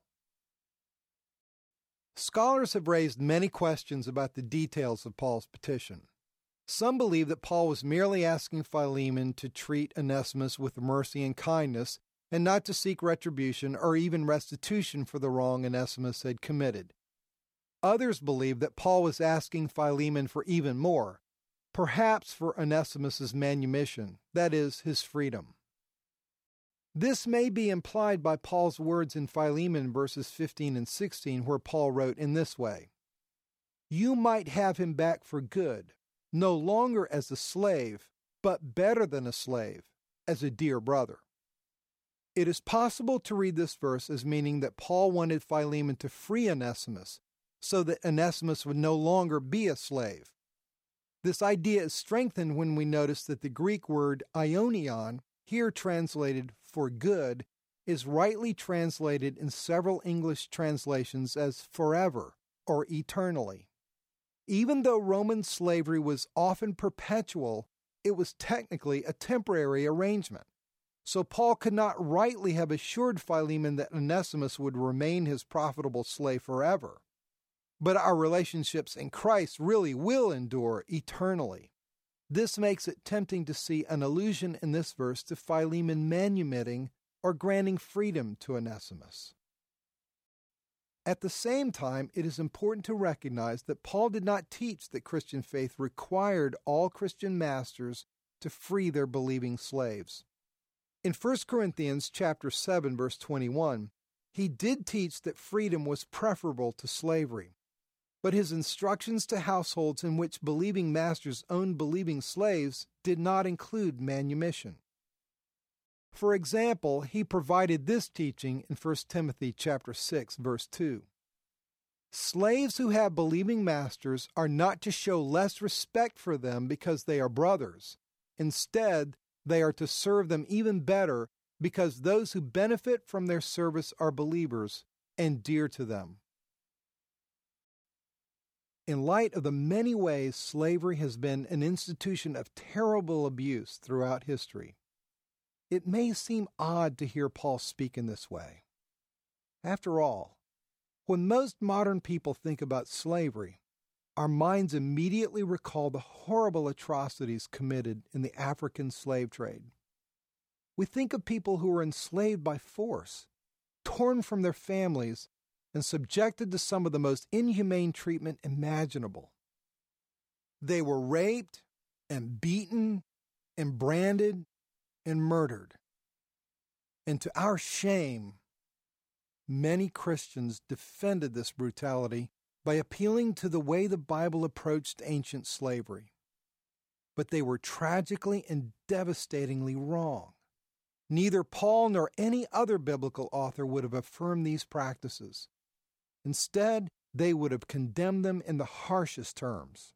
Scholars have raised many questions about the details of Paul's petition. Some believe that Paul was merely asking Philemon to treat Onesimus with mercy and kindness and not to seek retribution or even restitution for the wrong Onesimus had committed. Others believe that Paul was asking Philemon for even more, perhaps for Onesimus' manumission, that is, his freedom. This may be implied by Paul's words in Philemon verses 15 and 16, where Paul wrote in this way, You might have him back for good, no longer as a slave, but better than a slave, as a dear brother. It is possible to read this verse as meaning that Paul wanted Philemon to free Onesimus, so that Onesimus would no longer be a slave. This idea is strengthened when we notice that the Greek word aionion, here translated for good, is rightly translated in several English translations as forever or eternally. Even though Roman slavery was often perpetual, it was technically a temporary arrangement. So Paul could not rightly have assured Philemon that Onesimus would remain his profitable slave forever. But our relationships in Christ really will endure eternally. This makes it tempting to see an allusion in this verse to Philemon manumitting or granting freedom to Onesimus. At the same time, it is important to recognize that Paul did not teach that Christian faith required all Christian masters to free their believing slaves. In 1 Corinthians chapter 7, verse 21, he did teach that freedom was preferable to slavery. But his instructions to households in which believing masters owned believing slaves did not include manumission. For example, he provided this teaching in 1 Timothy chapter 6, verse 2. Slaves who have believing masters are not to show less respect for them because they are brothers. Instead, they are to serve them even better because those who benefit from their service are believers and dear to them. In light of the many ways slavery has been an institution of terrible abuse throughout history, it may seem odd to hear Paul speak in this way. After all, when most modern people think about slavery, our minds immediately recall the horrible atrocities committed in the African slave trade. We think of people who were enslaved by force, torn from their families, and subjected to some of the most inhumane treatment imaginable. They were raped and beaten and branded and murdered. And to our shame, many Christians defended this brutality by appealing to the way the Bible approached ancient slavery. But they were tragically and devastatingly wrong. Neither Paul nor any other biblical author would have affirmed these practices. Instead, they would have condemned them in the harshest terms.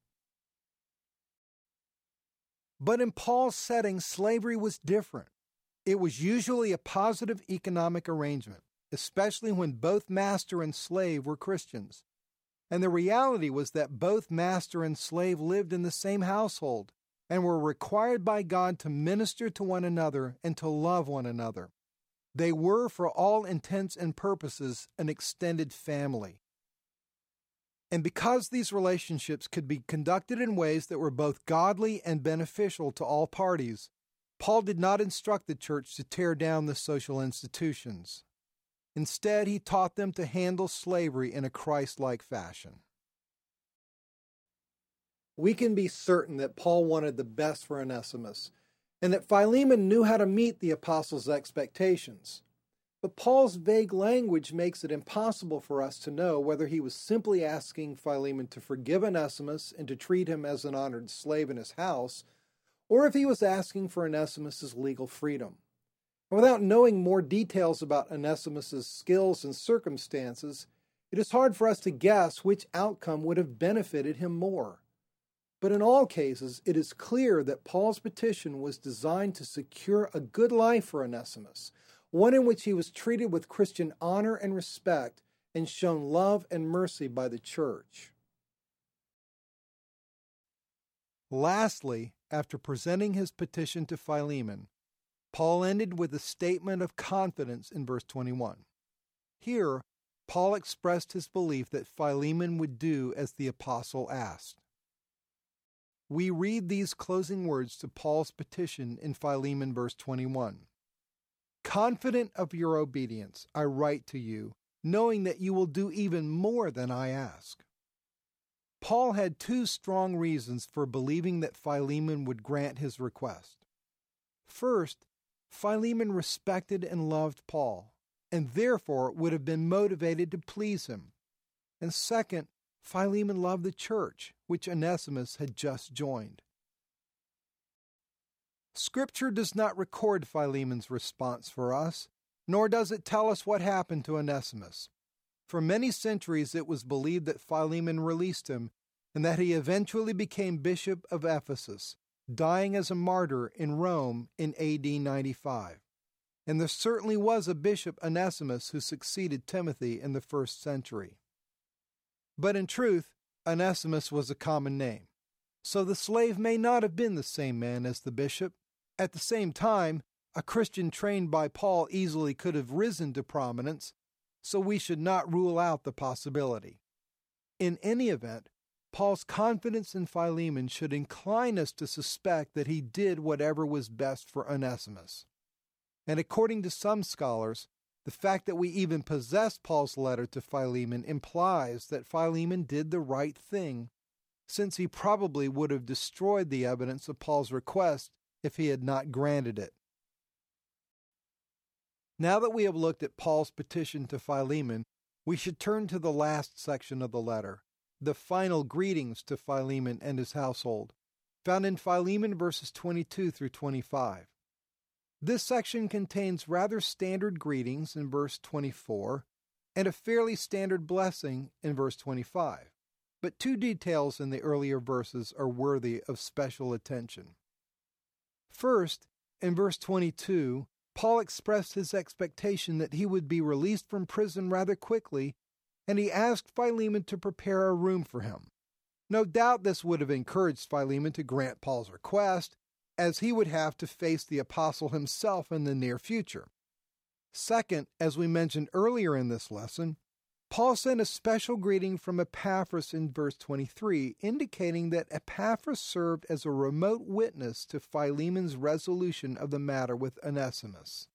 But in Paul's setting, slavery was different. It was usually a positive economic arrangement, especially when both master and slave were Christians. And the reality was that both master and slave lived in the same household and were required by God to minister to one another and to love one another. They were, for all intents and purposes, an extended family. And because these relationships could be conducted in ways that were both godly and beneficial to all parties, Paul did not instruct the church to tear down the social institutions. Instead, he taught them to handle slavery in a Christ-like fashion. We can be certain that Paul wanted the best for Onesimus, and that Philemon knew how to meet the apostles' expectations. But Paul's vague language makes it impossible for us to know whether he was simply asking Philemon to forgive Onesimus and to treat him as an honored slave in his house, or if he was asking for Onesimus' legal freedom. And without knowing more details about Onesimus' skills and circumstances, it is hard for us to guess which outcome would have benefited him more. But in all cases, it is clear that Paul's petition was designed to secure a good life for Onesimus, one in which he was treated with Christian honor and respect and shown love and mercy by the church. Lastly, after presenting his petition to Philemon, Paul ended with a statement of confidence in verse 21. Here, Paul expressed his belief that Philemon would do as the apostle asked. We read these closing words to Paul's petition in Philemon verse 21. Confident of your obedience, I write to you, knowing that you will do even more than I ask. Paul had two strong reasons for believing that Philemon would grant his request. First, Philemon respected and loved Paul, and therefore would have been motivated to please him. And second, Philemon loved the church, which Onesimus had just joined. Scripture does not record Philemon's response for us, nor does it tell us what happened to Onesimus. For many centuries it was believed that Philemon released him, and that he eventually became bishop of Ephesus, dying as a martyr in Rome in AD 95. And there certainly was a bishop Onesimus who succeeded Timothy in the 1st century. But in truth, Onesimus was a common name, so the slave may not have been the same man as the bishop. At the same time, a Christian trained by Paul easily could have risen to prominence, so we should not rule out the possibility. In any event, Paul's confidence in Philemon should incline us to suspect that he did whatever was best for Onesimus. And according to some scholars, the fact that we even possess Paul's letter to Philemon implies that Philemon did the right thing, since he probably would have destroyed the evidence of Paul's request if he had not granted it. Now that we have looked at Paul's petition to Philemon, we should turn to the last section of the letter, the final greetings to Philemon and his household, found in Philemon verses 22 through 25. This section contains rather standard greetings in verse 24, and a fairly standard blessing in verse 25. But two details in the earlier verses are worthy of special attention. First, in verse 22, Paul expressed his expectation that he would be released from prison rather quickly, and he asked Philemon to prepare a room for him. No doubt this would have encouraged Philemon to grant Paul's request, as he would have to face the apostle himself in the near future. Second, as we mentioned earlier in this lesson, Paul sent a special greeting from Epaphras in verse 23, indicating that Epaphras served as a remote witness to Philemon's resolution of the matter with Onesimus.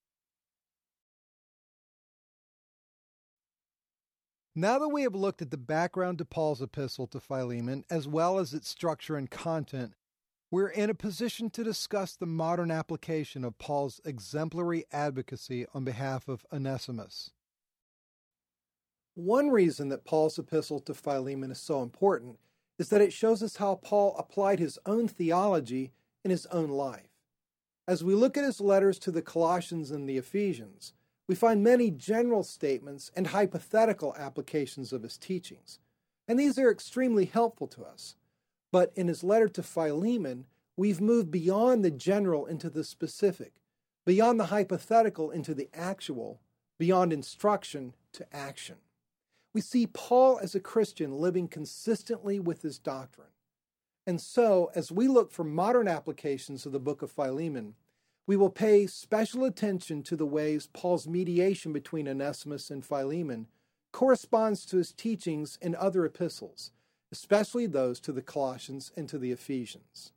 Now that we have looked at the background to Paul's epistle to Philemon, as well as its structure and content, we're in a position to discuss the modern application of Paul's exemplary advocacy on behalf of Onesimus. One reason that Paul's epistle to Philemon is so important is that it shows us how Paul applied his own theology in his own life. As we look at his letters to the Colossians and the Ephesians, we find many general statements and hypothetical applications of his teachings, and these are extremely helpful to us. But in his letter to Philemon, we've moved beyond the general into the specific, beyond the hypothetical into the actual, beyond instruction to action. We see Paul as a Christian living consistently with his doctrine. And so, as we look for modern applications of the book of Philemon, we will pay special attention to the ways Paul's mediation between Onesimus and Philemon corresponds to his teachings in other epistles, especially those to the Colossians and to the Ephesians.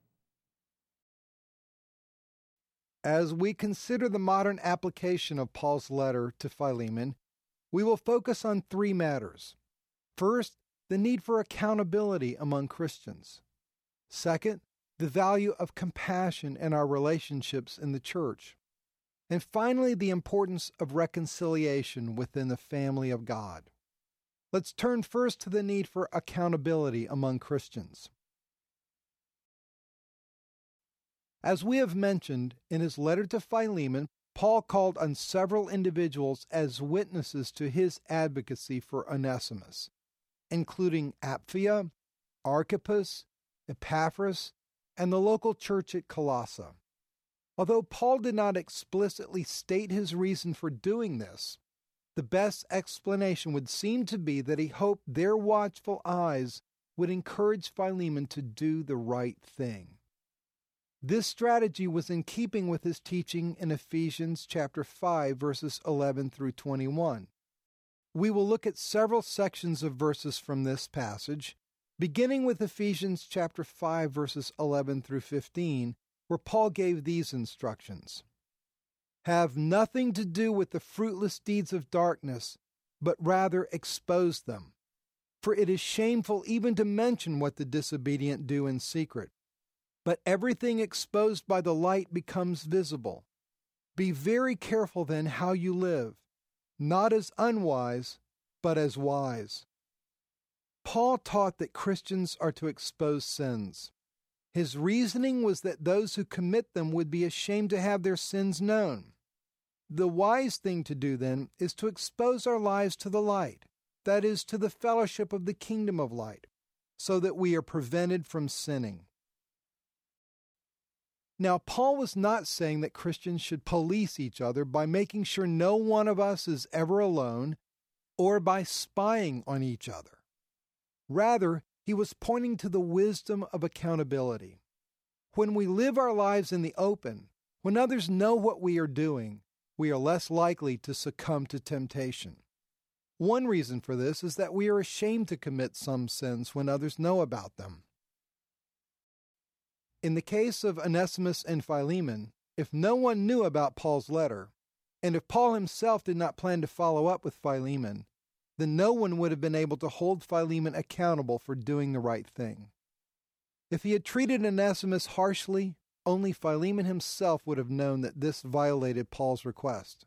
As we consider the modern application of Paul's letter to Philemon, we will focus on three matters. First, the need for accountability among Christians. Second, the value of compassion in our relationships in the church. And finally, the importance of reconciliation within the family of God. Let's turn first to the need for accountability among Christians. As we have mentioned, in his letter to Philemon, Paul called on several individuals as witnesses to his advocacy for Onesimus, including Apphia, Archippus, Epaphras, and the local church at Colossae. Although Paul did not explicitly state his reason for doing this, the best explanation would seem to be that he hoped their watchful eyes would encourage Philemon to do the right thing. This strategy was in keeping with his teaching in Ephesians chapter 5, verses 11 through 21. We will look at several sections of verses from this passage, beginning with Ephesians chapter 5, verses 11 through 15, where Paul gave these instructions. Have nothing to do with the fruitless deeds of darkness, but rather expose them. For it is shameful even to mention what the disobedient do in secret. But everything exposed by the light becomes visible. Be very careful then how you live, not as unwise, but as wise. Paul taught that Christians are to expose sins. His reasoning was that those who commit them would be ashamed to have their sins known. The wise thing to do then is to expose our lives to the light, that is, to the fellowship of the kingdom of light, so that we are prevented from sinning. Now, Paul was not saying that Christians should police each other by making sure no one of us is ever alone or by spying on each other. Rather, he was pointing to the wisdom of accountability. When we live our lives in the open, when others know what we are doing, we are less likely to succumb to temptation. One reason for this is that we are ashamed to commit some sins when others know about them. In the case of Onesimus and Philemon, if no one knew about Paul's letter, and if Paul himself did not plan to follow up with Philemon, then no one would have been able to hold Philemon accountable for doing the right thing. If he had treated Onesimus harshly, only Philemon himself would have known that this violated Paul's request.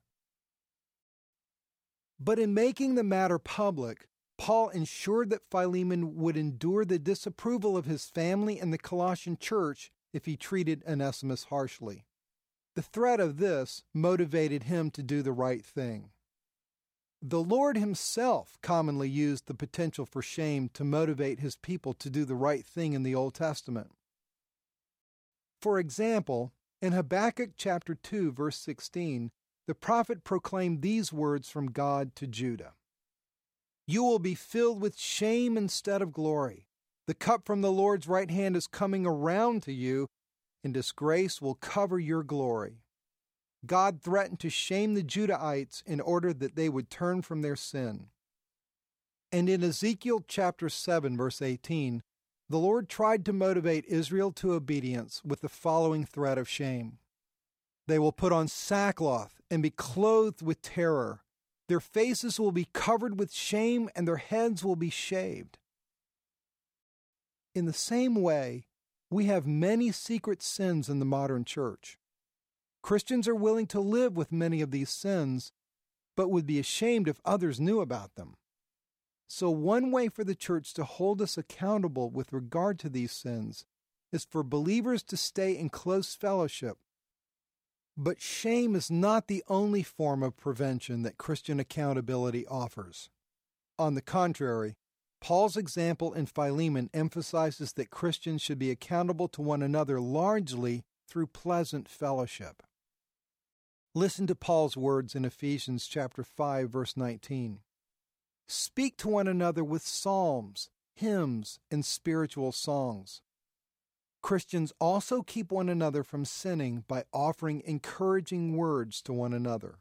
But in making the matter public, Paul ensured that Philemon would endure the disapproval of his family and the Colossian church if he treated Onesimus harshly. The threat of this motivated him to do the right thing. The Lord himself commonly used the potential for shame to motivate his people to do the right thing in the Old Testament. For example, in Habakkuk chapter 2, verse 16, the prophet proclaimed these words from God to Judah. You will be filled with shame instead of glory. The cup from the Lord's right hand is coming around to you, and disgrace will cover your glory. God threatened to shame the Judahites in order that they would turn from their sin. And in Ezekiel chapter 7, verse 18, the Lord tried to motivate Israel to obedience with the following threat of shame. They will put on sackcloth and be clothed with terror. Their faces will be covered with shame, and their heads will be shaved. In the same way, we have many secret sins in the modern church. Christians are willing to live with many of these sins, but would be ashamed if others knew about them. So one way for the church to hold us accountable with regard to these sins is for believers to stay in close fellowship. But shame is not the only form of prevention that Christian accountability offers. On the contrary, Paul's example in Philemon emphasizes that Christians should be accountable to one another largely through pleasant fellowship. Listen to Paul's words in Ephesians chapter 5, verse 19. Speak to one another with psalms, hymns, and spiritual songs. Christians also keep one another from sinning by offering encouraging words to one another.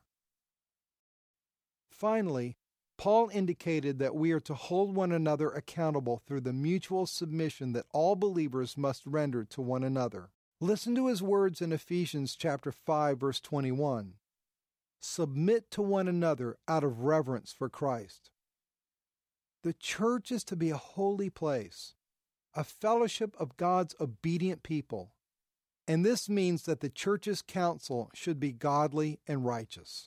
Finally, Paul indicated that we are to hold one another accountable through the mutual submission that all believers must render to one another. Listen to his words in Ephesians chapter 5, verse 21. Submit to one another out of reverence for Christ. The church is to be a holy place, a fellowship of God's obedient people, and this means that the church's counsel should be godly and righteous.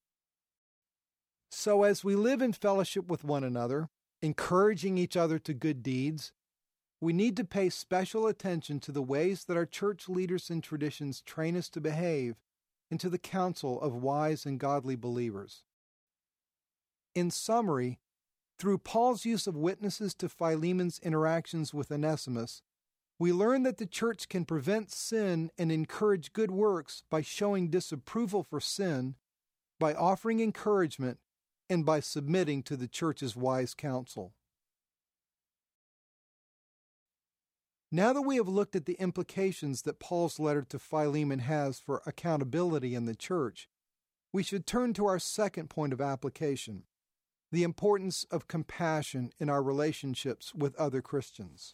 So as we live in fellowship with one another, encouraging each other to good deeds, we need to pay special attention to the ways that our church leaders and traditions train us to behave and to the counsel of wise and godly believers. In summary, through Paul's use of witnesses to Philemon's interactions with Onesimus, we learn that the church can prevent sin and encourage good works by showing disapproval for sin, by offering encouragement, and by submitting to the church's wise counsel. Now that we have looked at the implications that Paul's letter to Philemon has for accountability in the church, we should turn to our second point of application, the importance of compassion in our relationships with other Christians.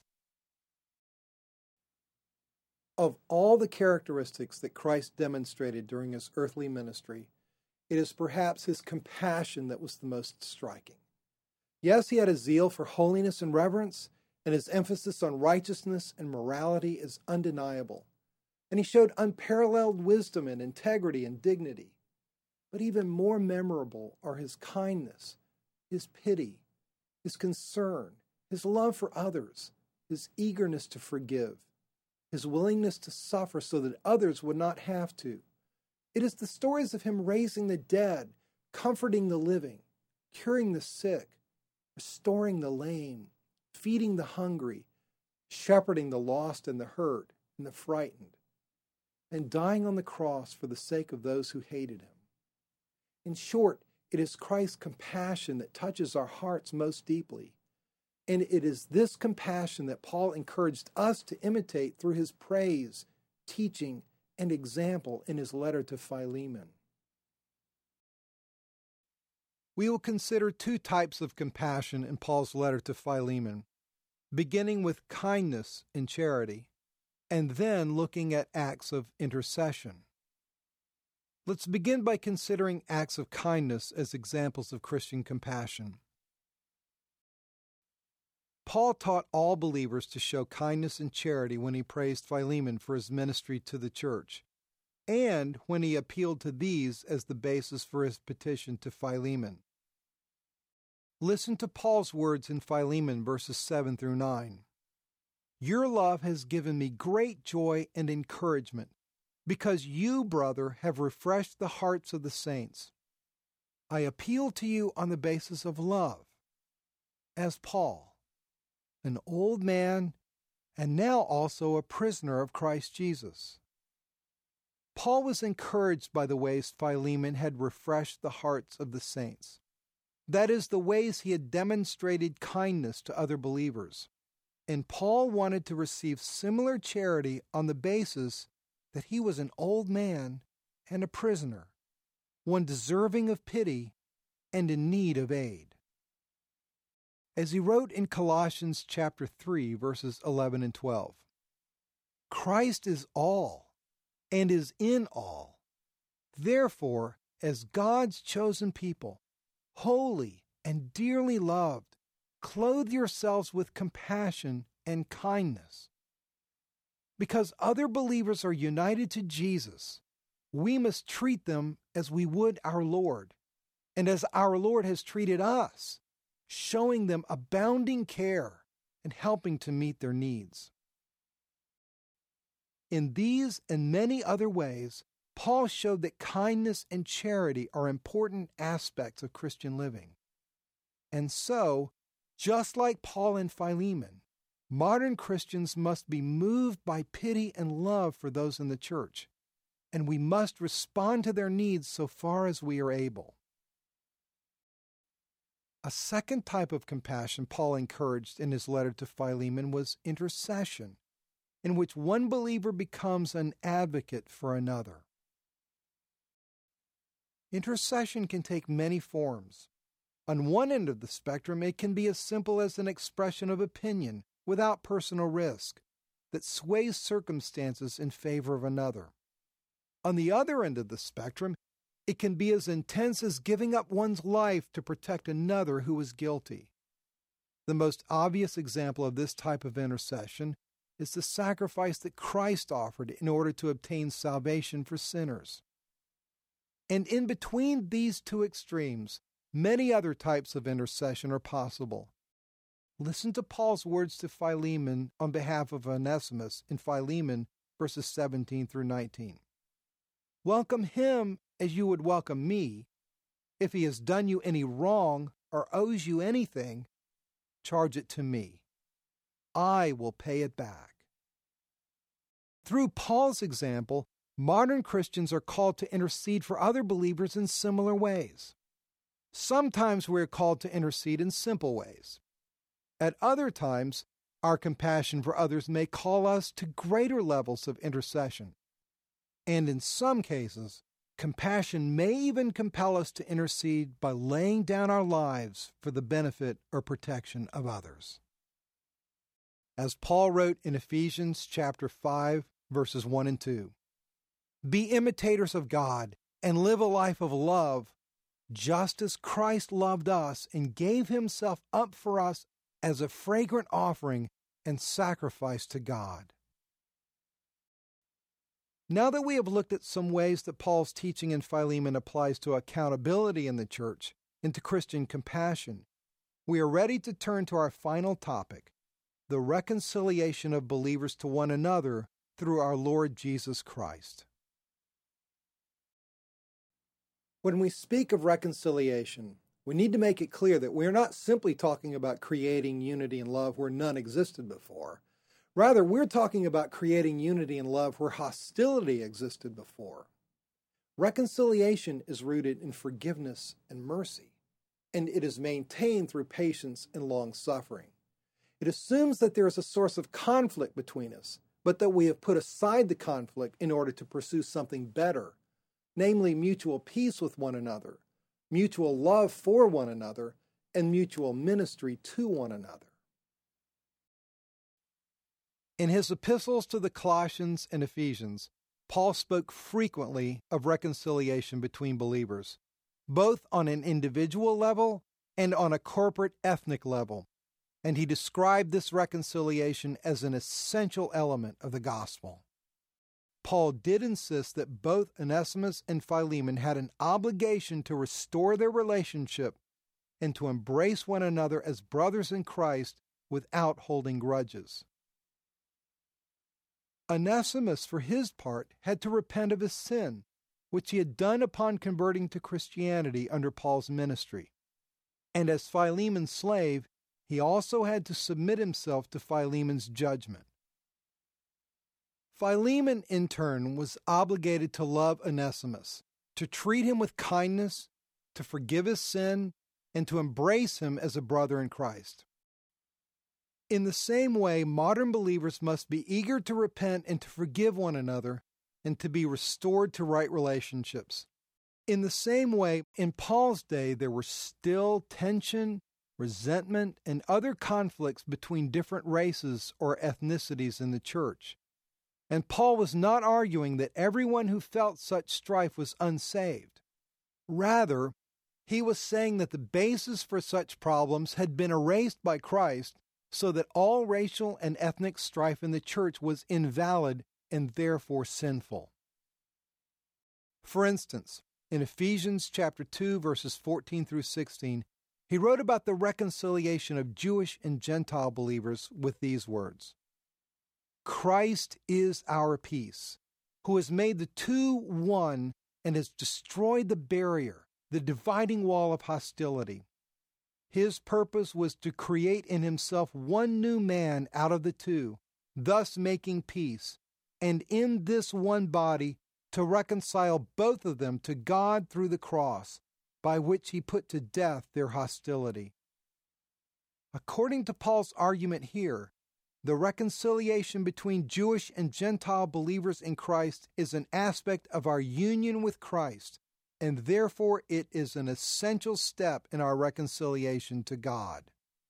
Of all the characteristics that Christ demonstrated during his earthly ministry, it is perhaps his compassion that was the most striking. Yes, he had a zeal for holiness and reverence, and his emphasis on righteousness and morality is undeniable. And he showed unparalleled wisdom and integrity and dignity. But even more memorable are his kindness, his pity, his concern, his love for others, his eagerness to forgive, his willingness to suffer so that others would not have to. It is the stories of him raising the dead, comforting the living, curing the sick, restoring the lame, feeding the hungry, shepherding the lost and the hurt and the frightened, and dying on the cross for the sake of those who hated him. In short, it is Christ's compassion that touches our hearts most deeply, and it is this compassion that Paul encouraged us to imitate through his praise, teaching, and example in his letter to Philemon. We will consider two types of compassion in Paul's letter to Philemon, beginning with kindness and charity, and then looking at acts of intercession. Let's begin by considering acts of kindness as examples of Christian compassion. Paul taught all believers to show kindness and charity when he praised Philemon for his ministry to the church, and when he appealed to these as the basis for his petition to Philemon. Listen to Paul's words in Philemon verses 7 through 9. Your love has given me great joy and encouragement, because you, brother, have refreshed the hearts of the saints. I appeal to you on the basis of love, as Paul, an old man and now also a prisoner of Christ Jesus. Paul was encouraged by the ways Philemon had refreshed the hearts of the saints. That is, the ways he had demonstrated kindness to other believers. And Paul wanted to receive similar charity on the basis that he was an old man and a prisoner, one deserving of pity and in need of aid. As he wrote in Colossians chapter 3, verses 11 and 12, Christ is all and is in all. Therefore, as God's chosen people, holy and dearly loved, clothe yourselves with compassion and kindness. Because other believers are united to Jesus, we must treat them as we would our Lord, and as our Lord has treated us, showing them abounding care and helping to meet their needs. In these and many other ways, Paul showed that kindness and charity are important aspects of Christian living. And so, just like Paul and Philemon, modern Christians must be moved by pity and love for those in the church, and we must respond to their needs so far as we are able. A second type of compassion Paul encouraged in his letter to Philemon was intercession, in which one believer becomes an advocate for another. Intercession can take many forms. On one end of the spectrum, it can be as simple as an expression of opinion without personal risk that sways circumstances in favor of another. On the other end of the spectrum, it can be as intense as giving up one's life to protect another who is guilty. The most obvious example of this type of intercession is the sacrifice that Christ offered in order to obtain salvation for sinners. And in between these two extremes, many other types of intercession are possible. Listen to Paul's words to Philemon on behalf of Onesimus in Philemon verses 17 through 19. Welcome him as you would welcome me. If he has done you any wrong or owes you anything, charge it to me. I will pay it back. Through Paul's example, modern Christians are called to intercede for other believers in similar ways. Sometimes we are called to intercede in simple ways. At other times, our compassion for others may call us to greater levels of intercession. And in some cases, compassion may even compel us to intercede by laying down our lives for the benefit or protection of others. As Paul wrote in Ephesians chapter 5, verses 1 and 2, be imitators of God and live a life of love, just as Christ loved us and gave himself up for us as a fragrant offering and sacrifice to God. Now that we have looked at some ways that Paul's teaching in Philemon applies to accountability in the church and to Christian compassion, we are ready to turn to our final topic, the reconciliation of believers to one another through our Lord Jesus Christ. When we speak of reconciliation, we need to make it clear that we're not simply talking about creating unity and love where none existed before. Rather, we're talking about creating unity and love where hostility existed before. Reconciliation is rooted in forgiveness and mercy, and it is maintained through patience and long-suffering. It assumes that there is a source of conflict between us, but that we have put aside the conflict in order to pursue something better, namely mutual peace with one another, mutual love for one another, and mutual ministry to one another. In his epistles to the Colossians and Ephesians, Paul spoke frequently of reconciliation between believers, both on an individual level and on a corporate ethnic level, and he described this reconciliation as an essential element of the gospel. Paul did insist that both Onesimus and Philemon had an obligation to restore their relationship and to embrace one another as brothers in Christ without holding grudges. Onesimus, for his part, had to repent of his sin which he had done upon converting to Christianity under Paul's ministry. And as Philemon's slave, he also had to submit himself to Philemon's judgment. Philemon, in turn, was obligated to love Onesimus, to treat him with kindness, to forgive his sin, and to embrace him as a brother in Christ. In the same way, modern believers must be eager to repent and to forgive one another and to be restored to right relationships. In the same way, in Paul's day, there were still tension, resentment, and other conflicts between different races or ethnicities in the church. And Paul was not arguing that everyone who felt such strife was unsaved. Rather, he was saying that the basis for such problems had been erased by Christ, so that all racial and ethnic strife in the church was invalid and therefore sinful. For instance, in Ephesians chapter 2, verses 14 through 16, he wrote about the reconciliation of Jewish and Gentile believers with these words: Christ is our peace, who has made the two one and has destroyed the barrier, the dividing wall of hostility. His purpose was to create in himself one new man out of the two, thus making peace, and in this one body to reconcile both of them to God through the cross, by which he put to death their hostility. According to Paul's argument here, the reconciliation between Jewish and Gentile believers in Christ is an aspect of our union with Christ, and therefore it is an essential step in our reconciliation to God.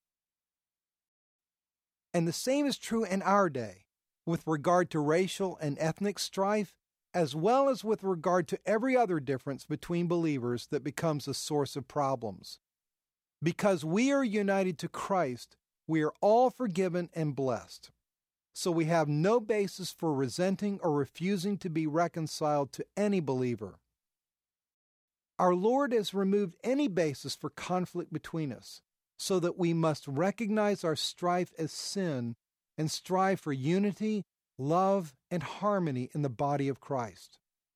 And the same is true in our day, with regard to racial and ethnic strife, as well as with regard to every other difference between believers that becomes a source of problems. Because we are united to Christ, we are all forgiven and blessed. So we have no basis for resenting or refusing to be reconciled to any believer. Our Lord has removed any basis for conflict between us, so that we must recognize our strife as sin and strive for unity, love, and harmony in the body of Christ.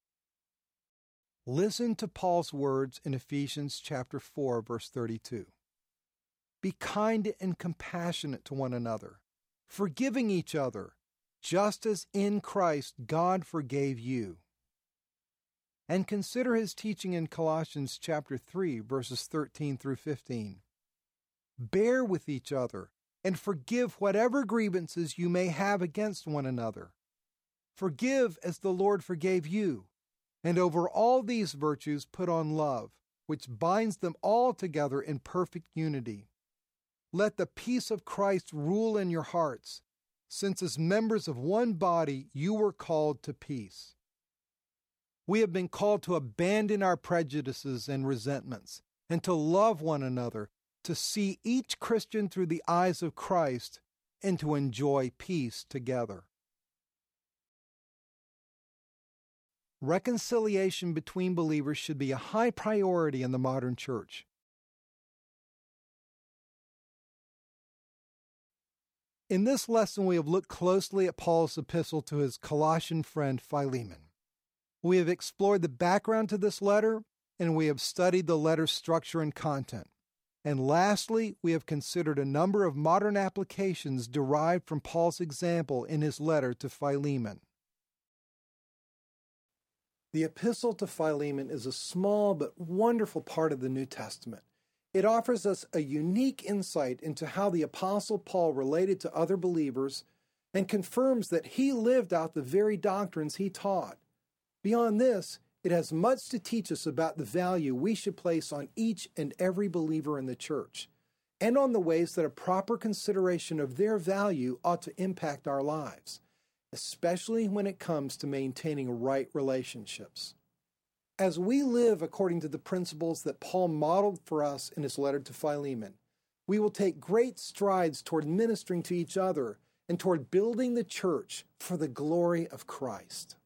Listen to Paul's words in Ephesians chapter 4, verse 32. Be kind and compassionate to one another, forgiving each other, just as in Christ God forgave you. And consider his teaching in Colossians chapter 3, verses 13 through 15. Bear with each other and forgive whatever grievances you may have against one another. Forgive as the Lord forgave you, and over all these virtues put on love, which binds them all together in perfect unity. Let the peace of Christ rule in your hearts, since as members of one body you were called to peace. We have been called to abandon our prejudices and resentments, and to love one another, to see each Christian through the eyes of Christ, and to enjoy peace together. Reconciliation between believers should be a high priority in the modern church. In this lesson, we have looked closely at Paul's epistle to his Colossian friend Philemon. We have explored the background to this letter, and we have studied the letter's structure and content. And lastly, we have considered a number of modern applications derived from Paul's example in his letter to Philemon. The epistle to Philemon is a small but wonderful part of the New Testament. It offers us a unique insight into how the Apostle Paul related to other believers and confirms that he lived out the very doctrines he taught. Beyond this, it has much to teach us about the value we should place on each and every believer in the church, and on the ways that a proper consideration of their value ought to impact our lives, especially when it comes to maintaining right relationships. As we live according to the principles that Paul modeled for us in his letter to Philemon, we will take great strides toward ministering to each other and toward building the church for the glory of Christ.